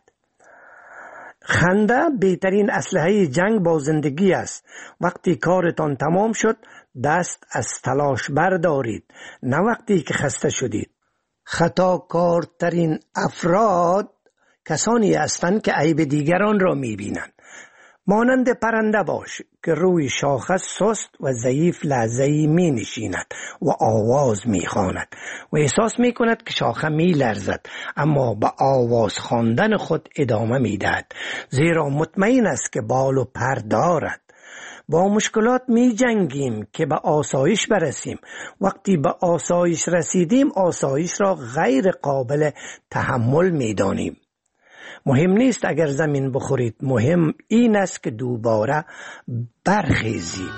خنده بهترین اسلحه جنگ با زندگی است. وقتی کارتان تمام شد دست از تلاش بردارید، نه وقتی که خسته شدید. خطاکارترین افراد کسانی هستند که عیب دیگران را می‌بینند. مانند پرنده باش که روی شاخه سست و ضعیف لحظه‌ای می‌نشیند و آواز می‌خواند و احساس می‌کند که شاخه می‌لرزد، اما به آواز خواندن خود ادامه می‌دهد، زیرا مطمئن است که بال و پر دارد. با مشکلات می جنگیم که به آسایش برسیم. وقتی به آسایش رسیدیم آسایش را غیر قابل تحمل می دانیم. مهم نیست اگر زمین بخورید، مهم این است که دوباره برخیزید.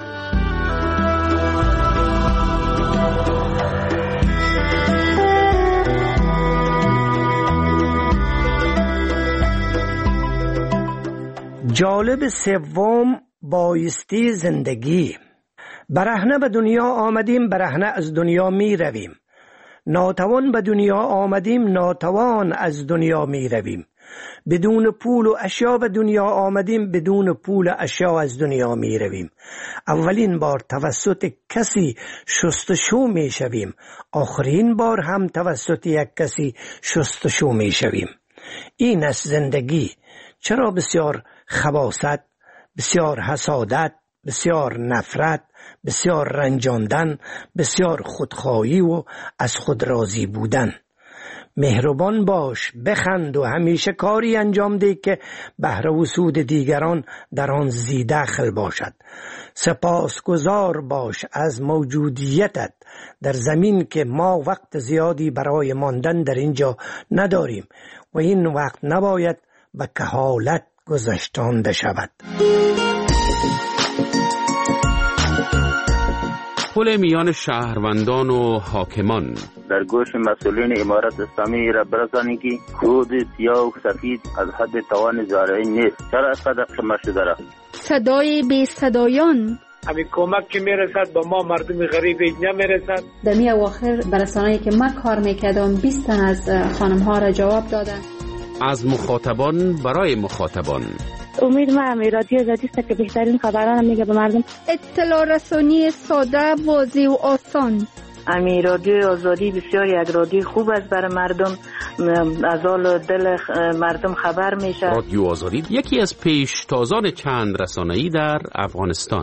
جالب سوم بایستی زندگی. برهنه به دنیا آمدیم، برهنه از دنیا می رویم. ناتوان به دنیا آمدیم، ناتوان از دنیا می رویم. بدون پول و اشیا به دنیا آمدیم، بدون پول و اشیا از دنیا می رویم. اولین بار توسط کسی شستشو می شویم، آخرین بار هم توسط یک کسی شستشو می شویم. این است زندگی. چرا بسیار خباثت، بسیار حسادت، بسیار نفرت، بسیار رنجاندن، بسیار خودخواهی و از خود راضی بودن. مهربان باش، بخند و همیشه کاری انجام ده که بهره و سود دیگران در آن زی دخل باشد. سپاسگزار باش از موجودیتت در زمین که ما وقت زیادی برای ماندن در اینجا نداریم و این وقت نباید به کهالت گذشتانده شود. پل میان شهروندان و حاکمان. در گوش مسئولین امارت اسلامی را برسانید که خود سیاه و سفید از حد توان زارعین نیست. چرا اینقدر قیمت شده را؟ صدای بی صدایان. همین کمک که میرسد با ما مردم غریب اینجا میرسد. در می اواخر برسانه‌ای که من کار میکردم بیست تن از خانم ها را جواب دادن. از مخاطبان برای مخاطبان. امید من رادیو آزادی است که بهترین خبران میگه به مردم. اطلاع رسانی ساده، واضح و آسان. امی رادیو آزادی بسیار یک رادیو خوب است برای مردم، از حال دل مردم خبر میشه. رادیو آزادی یکی از پیشتازان چند رسانه‌ای در افغانستان.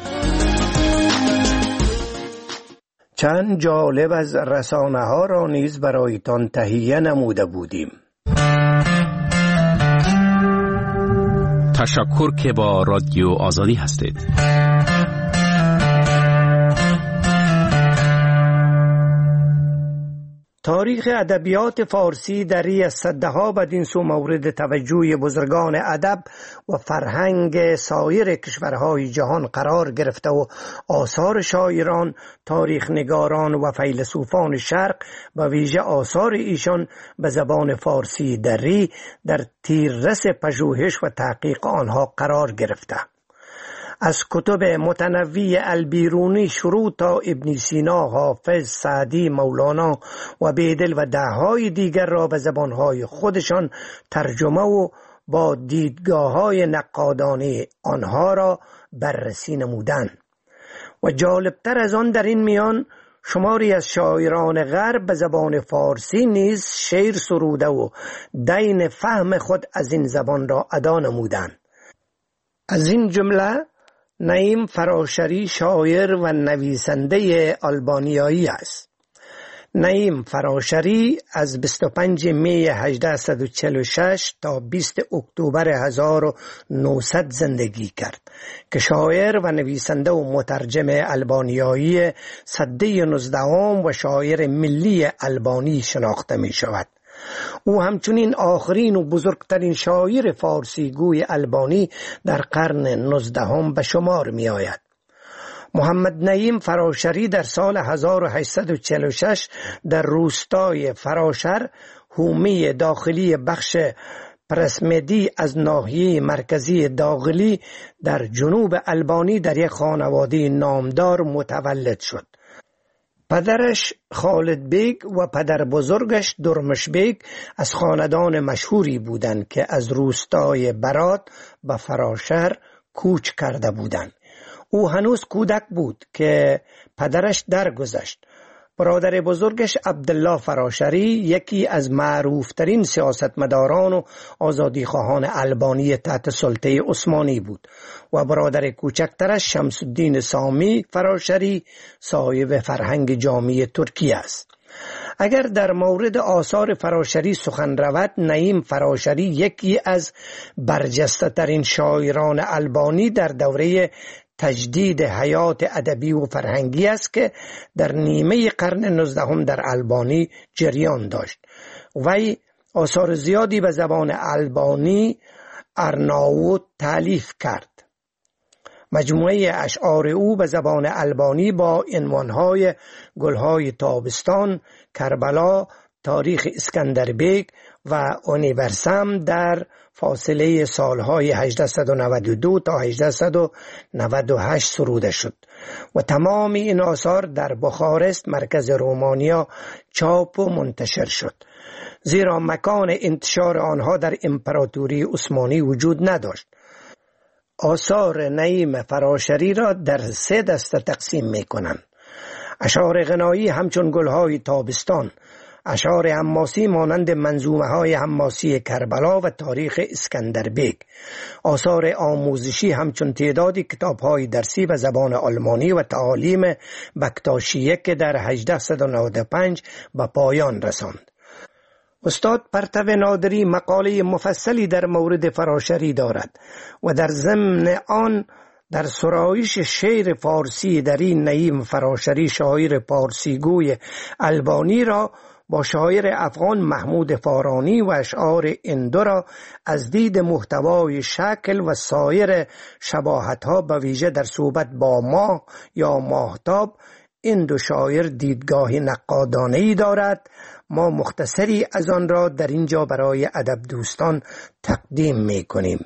چند جالب از رسانه ها را نیز برایتان تهیه نموده بودیم. تشکر که با رادیو آزادی هستید. تاریخ ادبیات فارسی دری از صدها بدین سو مورد توجه بزرگان ادب و فرهنگ سایر کشورهای جهان قرار گرفته و آثار شاعران، تاریخ نگاران و فیلسوفان شرق و ویژه آثار ایشان به زبان فارسی دری در تیررس پژوهش و تحقیق آنها قرار گرفته. از کتب متنوع البیرونی شروع تا ابن سینا، حافظ، سعدی، مولانا و بیدل و دههای دیگر را به زبانهای خودشان ترجمه و با دیدگاه‌های نقادانه آنها را بررسی نمودند. و جالبتر از آن در این میان شماری از شاعران غرب به زبان فارسی نیز شعر سروده و دین فهم خود از این زبان را ادا نمودند. از این جمله نعیم فراشری شاعر و نویسنده آلبانیایی است. نعیم فراشری از بیست و پنجم می هزار و چهل و شش تا بیستم اکتبر هزار و نهصد زندگی کرد که شاعر و نویسنده و مترجم آلبانیایی سده نوزدهم و شاعر ملی آلبانی شناخته می شود. او همچنین آخرین و بزرگترین شاعر فارسی گوی آلبانی در قرن نوزدهم به شمار می آید. محمد نعیم فراشری در سال هزار و هشتصد و چهل و شش در روستای فراشر، حومه داخلی بخش پرسمدی از ناحیه مرکزی داغلی در جنوب آلبانی در یک خانواده نامدار متولد شد. پدرش خالد بیگ و پدر بزرگش درمش بیگ از خاندان مشهوری بودند که از روستای برات به فراشر کوچ کرده بودند. او هنوز کودک بود که پدرش درگذشت. برادر بزرگش عبدالله فراشری یکی از معروفترین سیاستمداران و آزادیخواهان آلبانی تحت سلطه عثمانی بود و برادر کوچکترش شمس الدین سامی فراشری صاحب فرهنگ جامعی ترکیه است. اگر در مورد آثار فراشری سخن رود، نعیم فراشری یکی از برجسته ترین شاعران آلبانی در دوره تجدید حیات ادبی و فرهنگی است که در نیمه قرن نوزدهم در آلبانی جریان داشت. وی آثار زیادی به زبان آلبانی ارناوت تالیف کرد. مجموعه اشعار او به زبان آلبانی با عنوانهای گلهای تابستان، کربلا، تاریخ اسکندربیگ و اونیورسم در فاصله سالهای هجده نود و دو تا هجده نود و هشت سروده شد و تمام این آثار در بخارست مرکز رومانیا چاپ و منتشر شد، زیرا مکان انتشار آنها در امپراتوری عثمانی وجود نداشت. آثار نعیم فراشری را در سه دسته تقسیم می کنند. اشعار غنایی همچون گلهای تابستان، اشعار حماسی مانند منظومه های حماسی کربلا و تاریخ اسکندر بیگ، آثار آموزشی همچون تعدادی کتاب های درسی و زبان آلمانی و تعالیم بکتاشیه که در هجده نود و پنج به پایان رساند. استاد پرتو نادری مقاله مفصلی در مورد فراشری دارد و در ضمن آن در سرایش شعر فارسی در این نعیم فراشری شاعر پارسیگوی البانی را با شاعر افغان محمود فارانی و اشعار اندو را از دید محتوای شکل و سایر شباهت‌ها به ویژه در صحبت با ماه یا ماهتاب این دو شاعر دیدگاه نقادانه‌ای دارد. ما مختصری از آن را در اینجا برای ادب دوستان تقدیم می‌کنیم.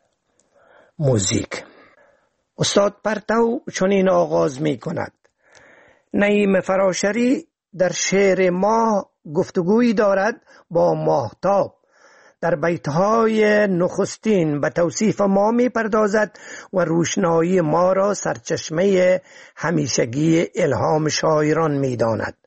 موزیک. استاد پرتو چنین آغاز می‌کند: نعیم فراشری در شعر ماه گفتگویی دارد با ماهتاب. در بیتهای نخستین به توصیف ما می پردازد و روشنایی ما را سرچشمه همیشگی الهام شاعران می داند.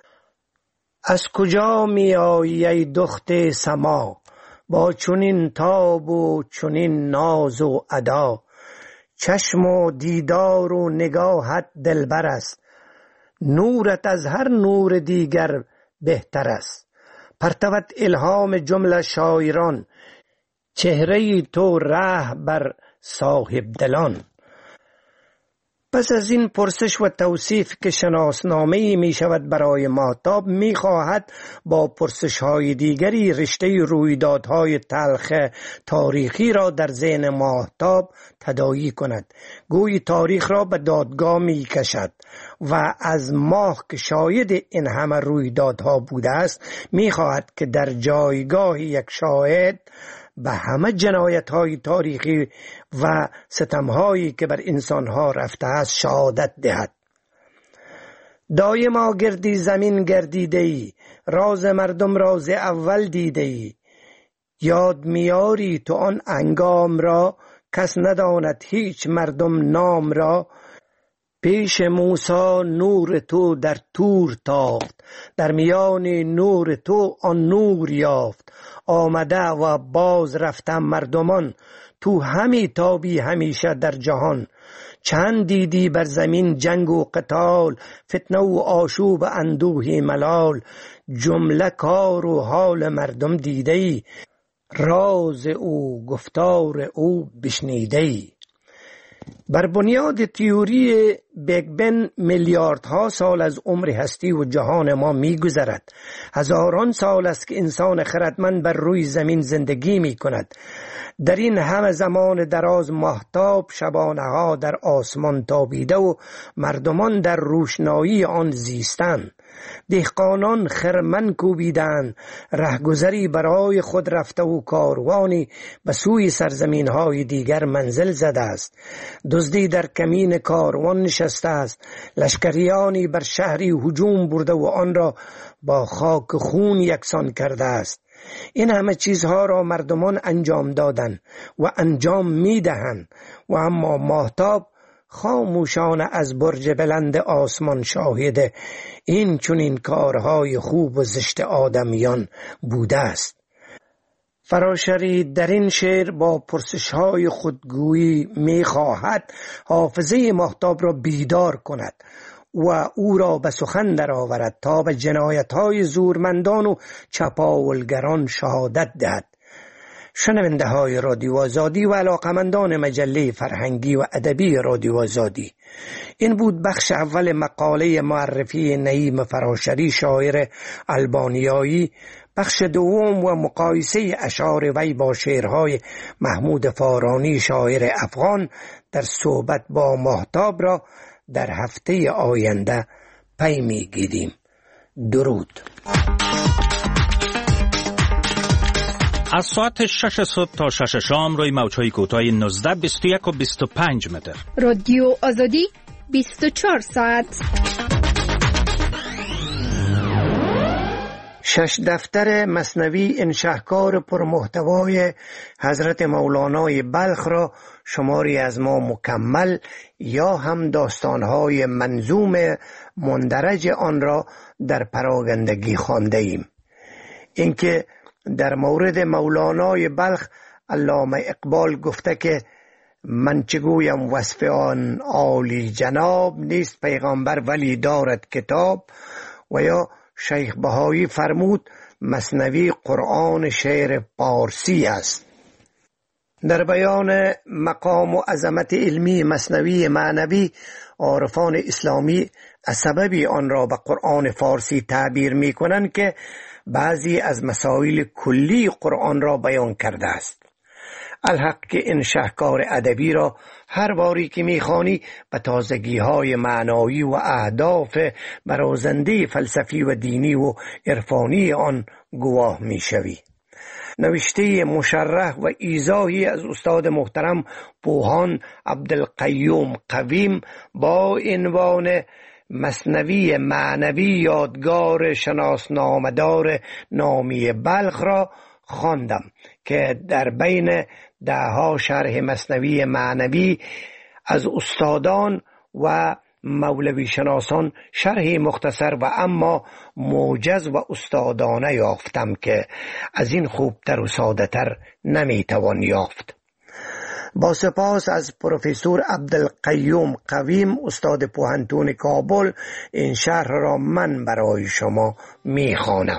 از کجا می آیی ای دخت سما، با چنین تاب و چنین ناز و ادا، چشم و دیدار و نگاهت دلبر است، نورت از هر نور دیگر بهتر است. پرتوت الهام جمله شاعران، چهره تو ره بر صاحب دلان. پس از این پرسش و توصیف که شناسنامه‌ای می شود برای ماهتاب، می خواهد با پرسش های دیگری رشته رویدادهای تلخ تاریخی را در ذهن ماهتاب تداعی کند. گویی تاریخ را به دادگاه می کشد و از ماه که شاهد این همه رویدادها بوده است می خواهد که در جایگاه یک شاهد به همه جنایت‌های تاریخی و ستم‌هایی که بر انسان‌ها رفته است شهادت دهد. دایما گردی زمین گردیده‌ای، راز مردم راز اول دیده‌ای. یاد میاری تو آن انگام را، کس نداند هیچ مردم نام را. پیش موسی نور تو در طور تافت، در میان نور تو آن نور یافت. آمده و باز رفتم مردمان، تو همی تابی همیشه در جهان. چند دیدی بر زمین جنگ و قتال، فتنه و آشوب اندوه ملال. جمله کار و حال مردم دیدی، راز او گفتار او بشنیدی. بر بنیاد تئوری بیگ بن میلیاردها سال از عمر هستی و جهان ما می گذرد. هزاران سال است که انسان خردمند بر روی زمین زندگی می کند. در این همه زمان دراز ماهتاب شبانه ها در آسمان تابیده و مردمان در روشنایی آن زیستند. دهقانان خرمن کوبیدند، رهگذری برای خود رفته و کاروانی به سوی سرزمین های دیگر منزل زده است. دزدی در کمین کاروان نشسته است، لشکریانی بر شهری هجوم برده و آن را با خاک خون یکسان کرده است. این همه چیزها را مردمان انجام دادند و انجام می دهند و اما ماهتاب خاموشانه از برج بلند آسمان شاهد این چنین کارهای خوب و زشت آدمیان بوده است. فراشری در این شعر با پرسش‌های خودگویی می‌خواهد حافظه ماهتاب را بیدار کند و او را به سخن درآورد تا به جنایت‌های زورمندان و چپاولگران شهادت دهد. شنونده های رادیو آزادی و علاقمندان مجله فرهنگی و ادبی رادیو آزادی، این بود بخش اول مقاله معرفی نعیم فراشری شاعر البانیایی. بخش دوم و مقایسه اشعار وی با شعرهای محمود فارانی شاعر افغان در صحبت با ماهتاب را در هفته آینده پی می‌گیریم. درود. از ساعت شش صبح تا شش شام روی موج‌های کوتاه نوزده، بیست و یک و بیست و پنج متر. رادیو آزادی بیست و چهار ساعت. شش دفتر مثنوی این شهکار پرمحتوای حضرت مولانای بلخ را شماری از ما مکمل یا هم داستانهای منظوم مندرج آن را در پراگندگی خوانده ایم. اینکه در مورد مولانای بلخ علامه اقبال گفته که من چگویم وصف آن عالی جناب، نیست پیغمبر ولی دارد کتاب. و یا شیخ بهایی فرمود مثنوی قرآن شعر پارسی است. در بیان مقام و عظمت علمی مثنوی معنوی، عارفان اسلامی از سببی آن را به قرآن فارسی تعبیر می کنند که بعضی از مسائل کلی قرآن را بیان کرده است. الحق که این شاهکار ادبی را هر باری که میخوانی به تازگی های معنایی و اهداف برازنده فلسفی و دینی و عرفانی آن گواه میشوی. نوشته مشرح و ایضاحی از استاد محترم پوهان عبدالقیوم قویم با عنوان مثنوی معنوی یادگار شناسنامه‌دار نامی بلخ را خواندم که در بین دهها شرح مثنوی معنوی از استادان و مولوی شناسان شرحی مختصر و اما موجز و استادانه یافتم که از این خوبتر و ساده تر نمیتوان یافت. با سپاس از پروفسور عبدالقیوم قویم استاد پوهنتون کابل این شرح را من برای شما میخوانم.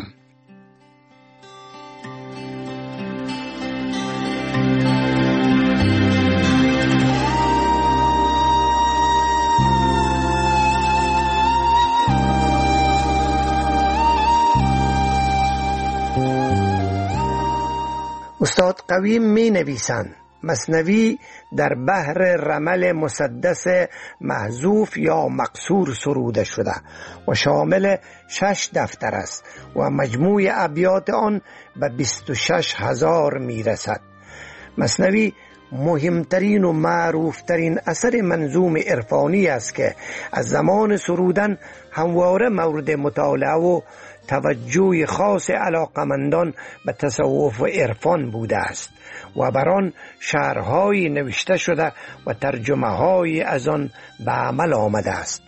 استاد قویم می نویسند مثنوی در بحر رمل مسدس محذوف یا مقصور سروده شده و شامل شش دفتر است و مجموع ابیات آن به بیست و شش هزار می رسد. مثنوی مهمترین و معروفترین اثر منظوم عرفانی است که از زمان سرودن همواره مورد مطالعه و توجه خاص علاقمندان به تصوف و عرفان بوده است و بر آن شرح‌هایی نوشته شده و ترجمه‌هایی از آن به عمل آمده است.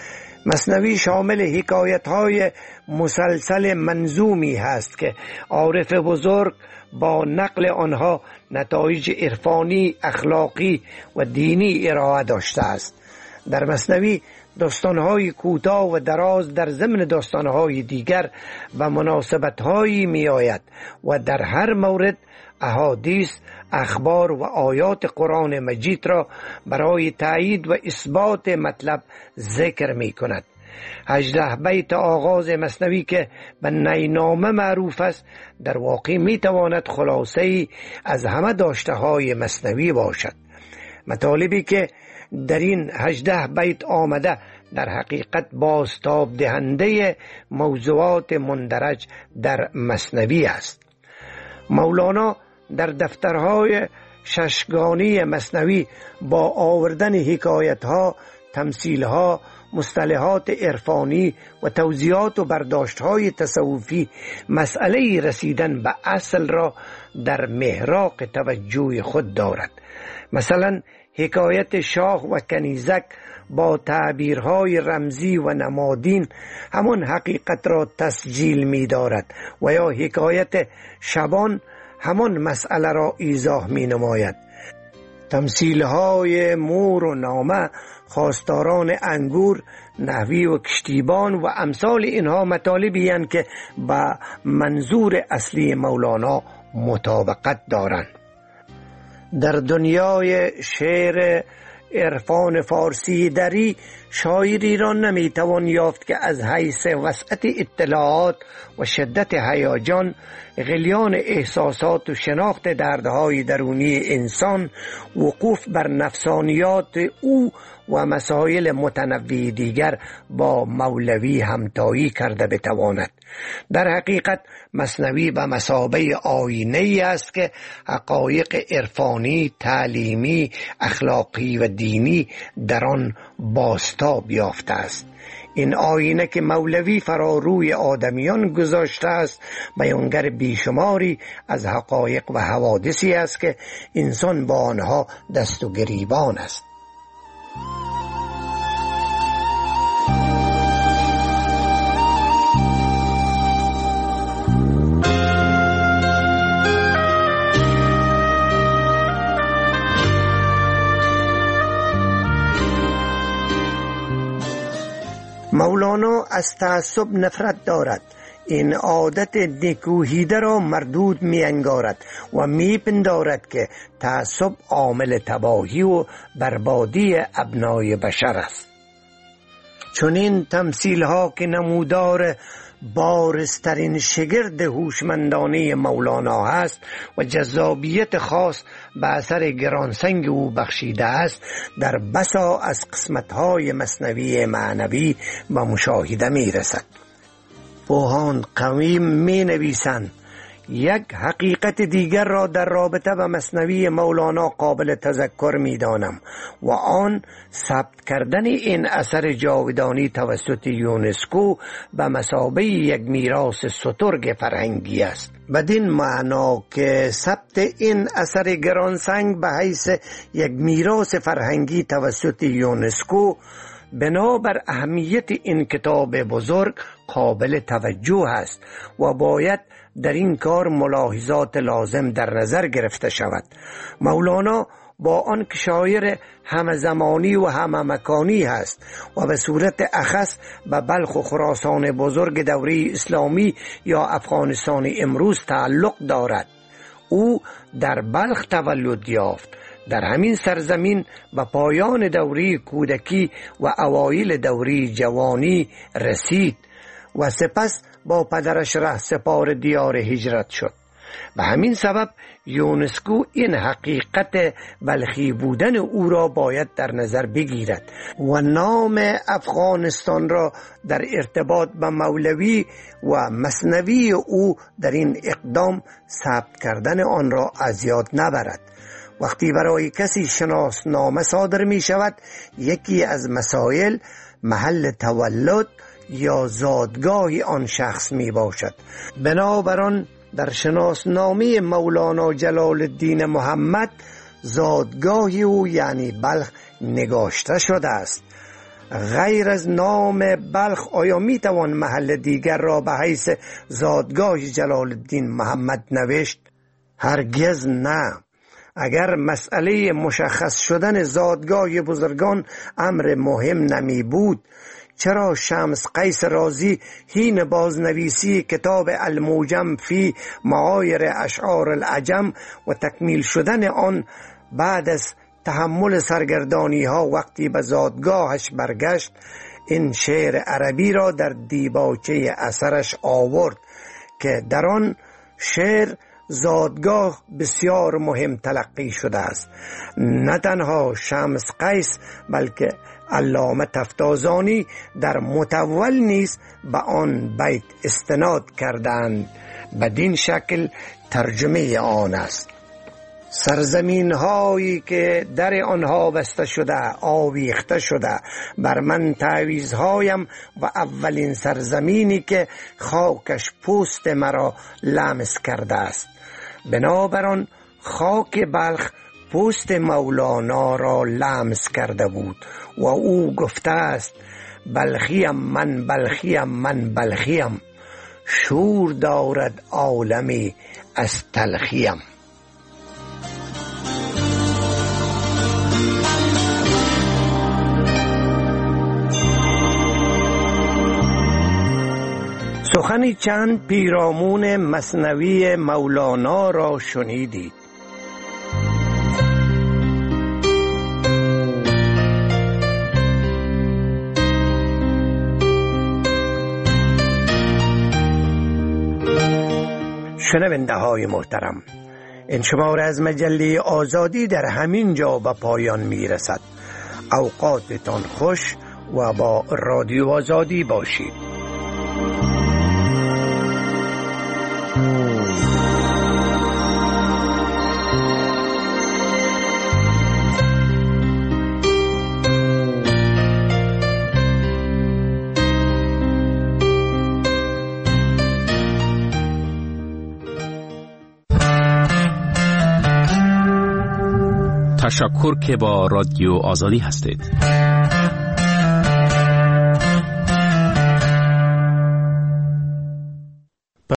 مثنوی شامل حکایت‌های مسلسل منظومی هست که عارف بزرگ با نقل آنها نتایج عرفانی، اخلاقی و دینی ارائه داشته است. در مثنوی داستان‌های کوتاه و دراز در ضمن داستان‌های دیگر و مناسبت‌هایی می‌آید و در هر مورد احادیث، اخبار و آیات قرآن مجید را برای تایید و اثبات مطلب ذکر می‌کند. هجده بیت آغاز مثنوی که به نینامه معروف است در واقع می‌تواند خلاصه‌ای از همه داشته‌های مثنوی باشد. مطالبی که در این هجده بیت آمده در حقیقت بازتاب دهنده موضوعات مندرج در مثنوی است. مولانا در دفترهای ششگانی مثنوی با آوردن حکایتها، تمثیلها، مصطلحات عرفانی و توضیحات و برداشتهای تصوفی مسئله رسیدن به اصل را در محراق توجه خود دارد. مثلا حکایت شاه و کنیزک با تعبیرهای رمزی و نمادین همان حقیقت را تسجیل می دارد و یا حکایت شبان همان مسئله را ایضاح می نماید. تمثیلهای مور و نامه، خواستاران انگور، نحوی و کشتیبان و امثال اینها مطالبی هستند که با منظور اصلی مولانا مطابقت دارند. در دنیای شعر عرفان فارسی دری شاعری را نمیتوان یافت که از حیث وسعت اطلاعات و شدت هیجان، غلیان احساسات و شناخت دردهای درونی انسان، وقوف بر نفسانیات او و مسائل متنوع دیگر با مولوی همتایی کرده بتواند. در حقیقت مثنوی به مثابه آینه‌ای است که حقایق عرفانی، تعلیمی، اخلاقی و دینی در آن بازتاب یافته است. این آینه که مولوی فرا روی آدمیان گذاشته است بیانگر بیشماری از حقایق و حوادثی است که انسان با آنها دست و گریبان است. مولانا از تعصب نفرت دارد. این عادت نیکوهیده را مردود می انگارد و می پندارد که تعصب عامل تباهی و بربادی ابنای بشر است. چون این تمثیل ها که نمودار بارزترین شگرد هوشمندانه مولانا است و جذابیت خاص به اثر گرانسنگ او بخشیده است، در بسا از قسمت‌های مثنوی معنوی به مشاهده می رسد. پوهان قویم می نویسند یک حقیقت دیگر را در رابطه به مثنوی مولانا قابل تذکر می دانم و آن ثبت کردن این اثر جاودانی توسط یونسکو به مثابه یک میراث سترگ فرهنگی است. بدین معنا که ثبت این اثر گرانسنگ به حیث یک میراث فرهنگی توسط یونسکو بنابر اهمیت این کتاب بزرگ قابل توجه است و باید در این کار ملاحظات لازم در نظر گرفته شود. مولانا با آن که شاعر همه زمانی و همه مکانی است و به صورت اخص به بلخ و خراسان بزرگ دوره اسلامی یا افغانستان امروز تعلق دارد، او در بلخ تولد یافت. در همین سرزمین به پایان دوره کودکی و اوایل دوره جوانی رسید و سپس با پدرش ره سپار دیار هجرت شد. به همین سبب یونسکو این حقیقت بلخی بودن او را باید در نظر بگیرد و نام افغانستان را در ارتباط به مولوی و مثنوی او در این اقدام ثبت کردن آن را از یاد نبرد. وقتی برای کسی شناسنامه صادر می شود، یکی از مسائل محل تولد یا زادگاه آن شخص می باشد. بنابراین در شناسنامه مولانا جلال الدین محمد زادگاه او یعنی بلخ نگاشته شده است. غیر از نام بلخ آیا می توان محل دیگر را به حیث زادگاه جلال الدین محمد نوشت؟ هرگز نه. اگر مسئله مشخص شدن زادگاه بزرگان امر مهم نمی بود، چرا شمس قیس رازی حین بازنویسی کتاب الموجم فی معایر اشعار العجم و تکمیل شدن آن بعد از تحمل سرگردانی ها وقتی به زادگاهش برگشت، این شعر عربی را در دیباچه اثرش آورد که در آن شعر زادگاه بسیار مهم تلقی شده است؟ نه تنها شمس قیس بلکه علامه تفتازانی در متول نیز به آن بیت استناد کردند. بدین شکل ترجمه آن است: سرزمین هایی که در آنها بسته شده آویخته شده، بر من تعویض هایم و اولین سرزمینی که خاکش پوست مرا لمس کرده است. بنابراین خاک بلخ پوست مولانا را لمس کرده بود و او گفته است: بلخیم من بلخیم من بلخیم، شور دارد عالمی از تلخیم. سخنی چند پیرامون مثنوی مولانا را شنیدید. شنونده های محترم، این شماره از مجله آزادی در همین جا به پایان می رسد. اوقاتتان خوش و با رادیو آزادی باشید. تشکر که با رادیو آزادی هستید.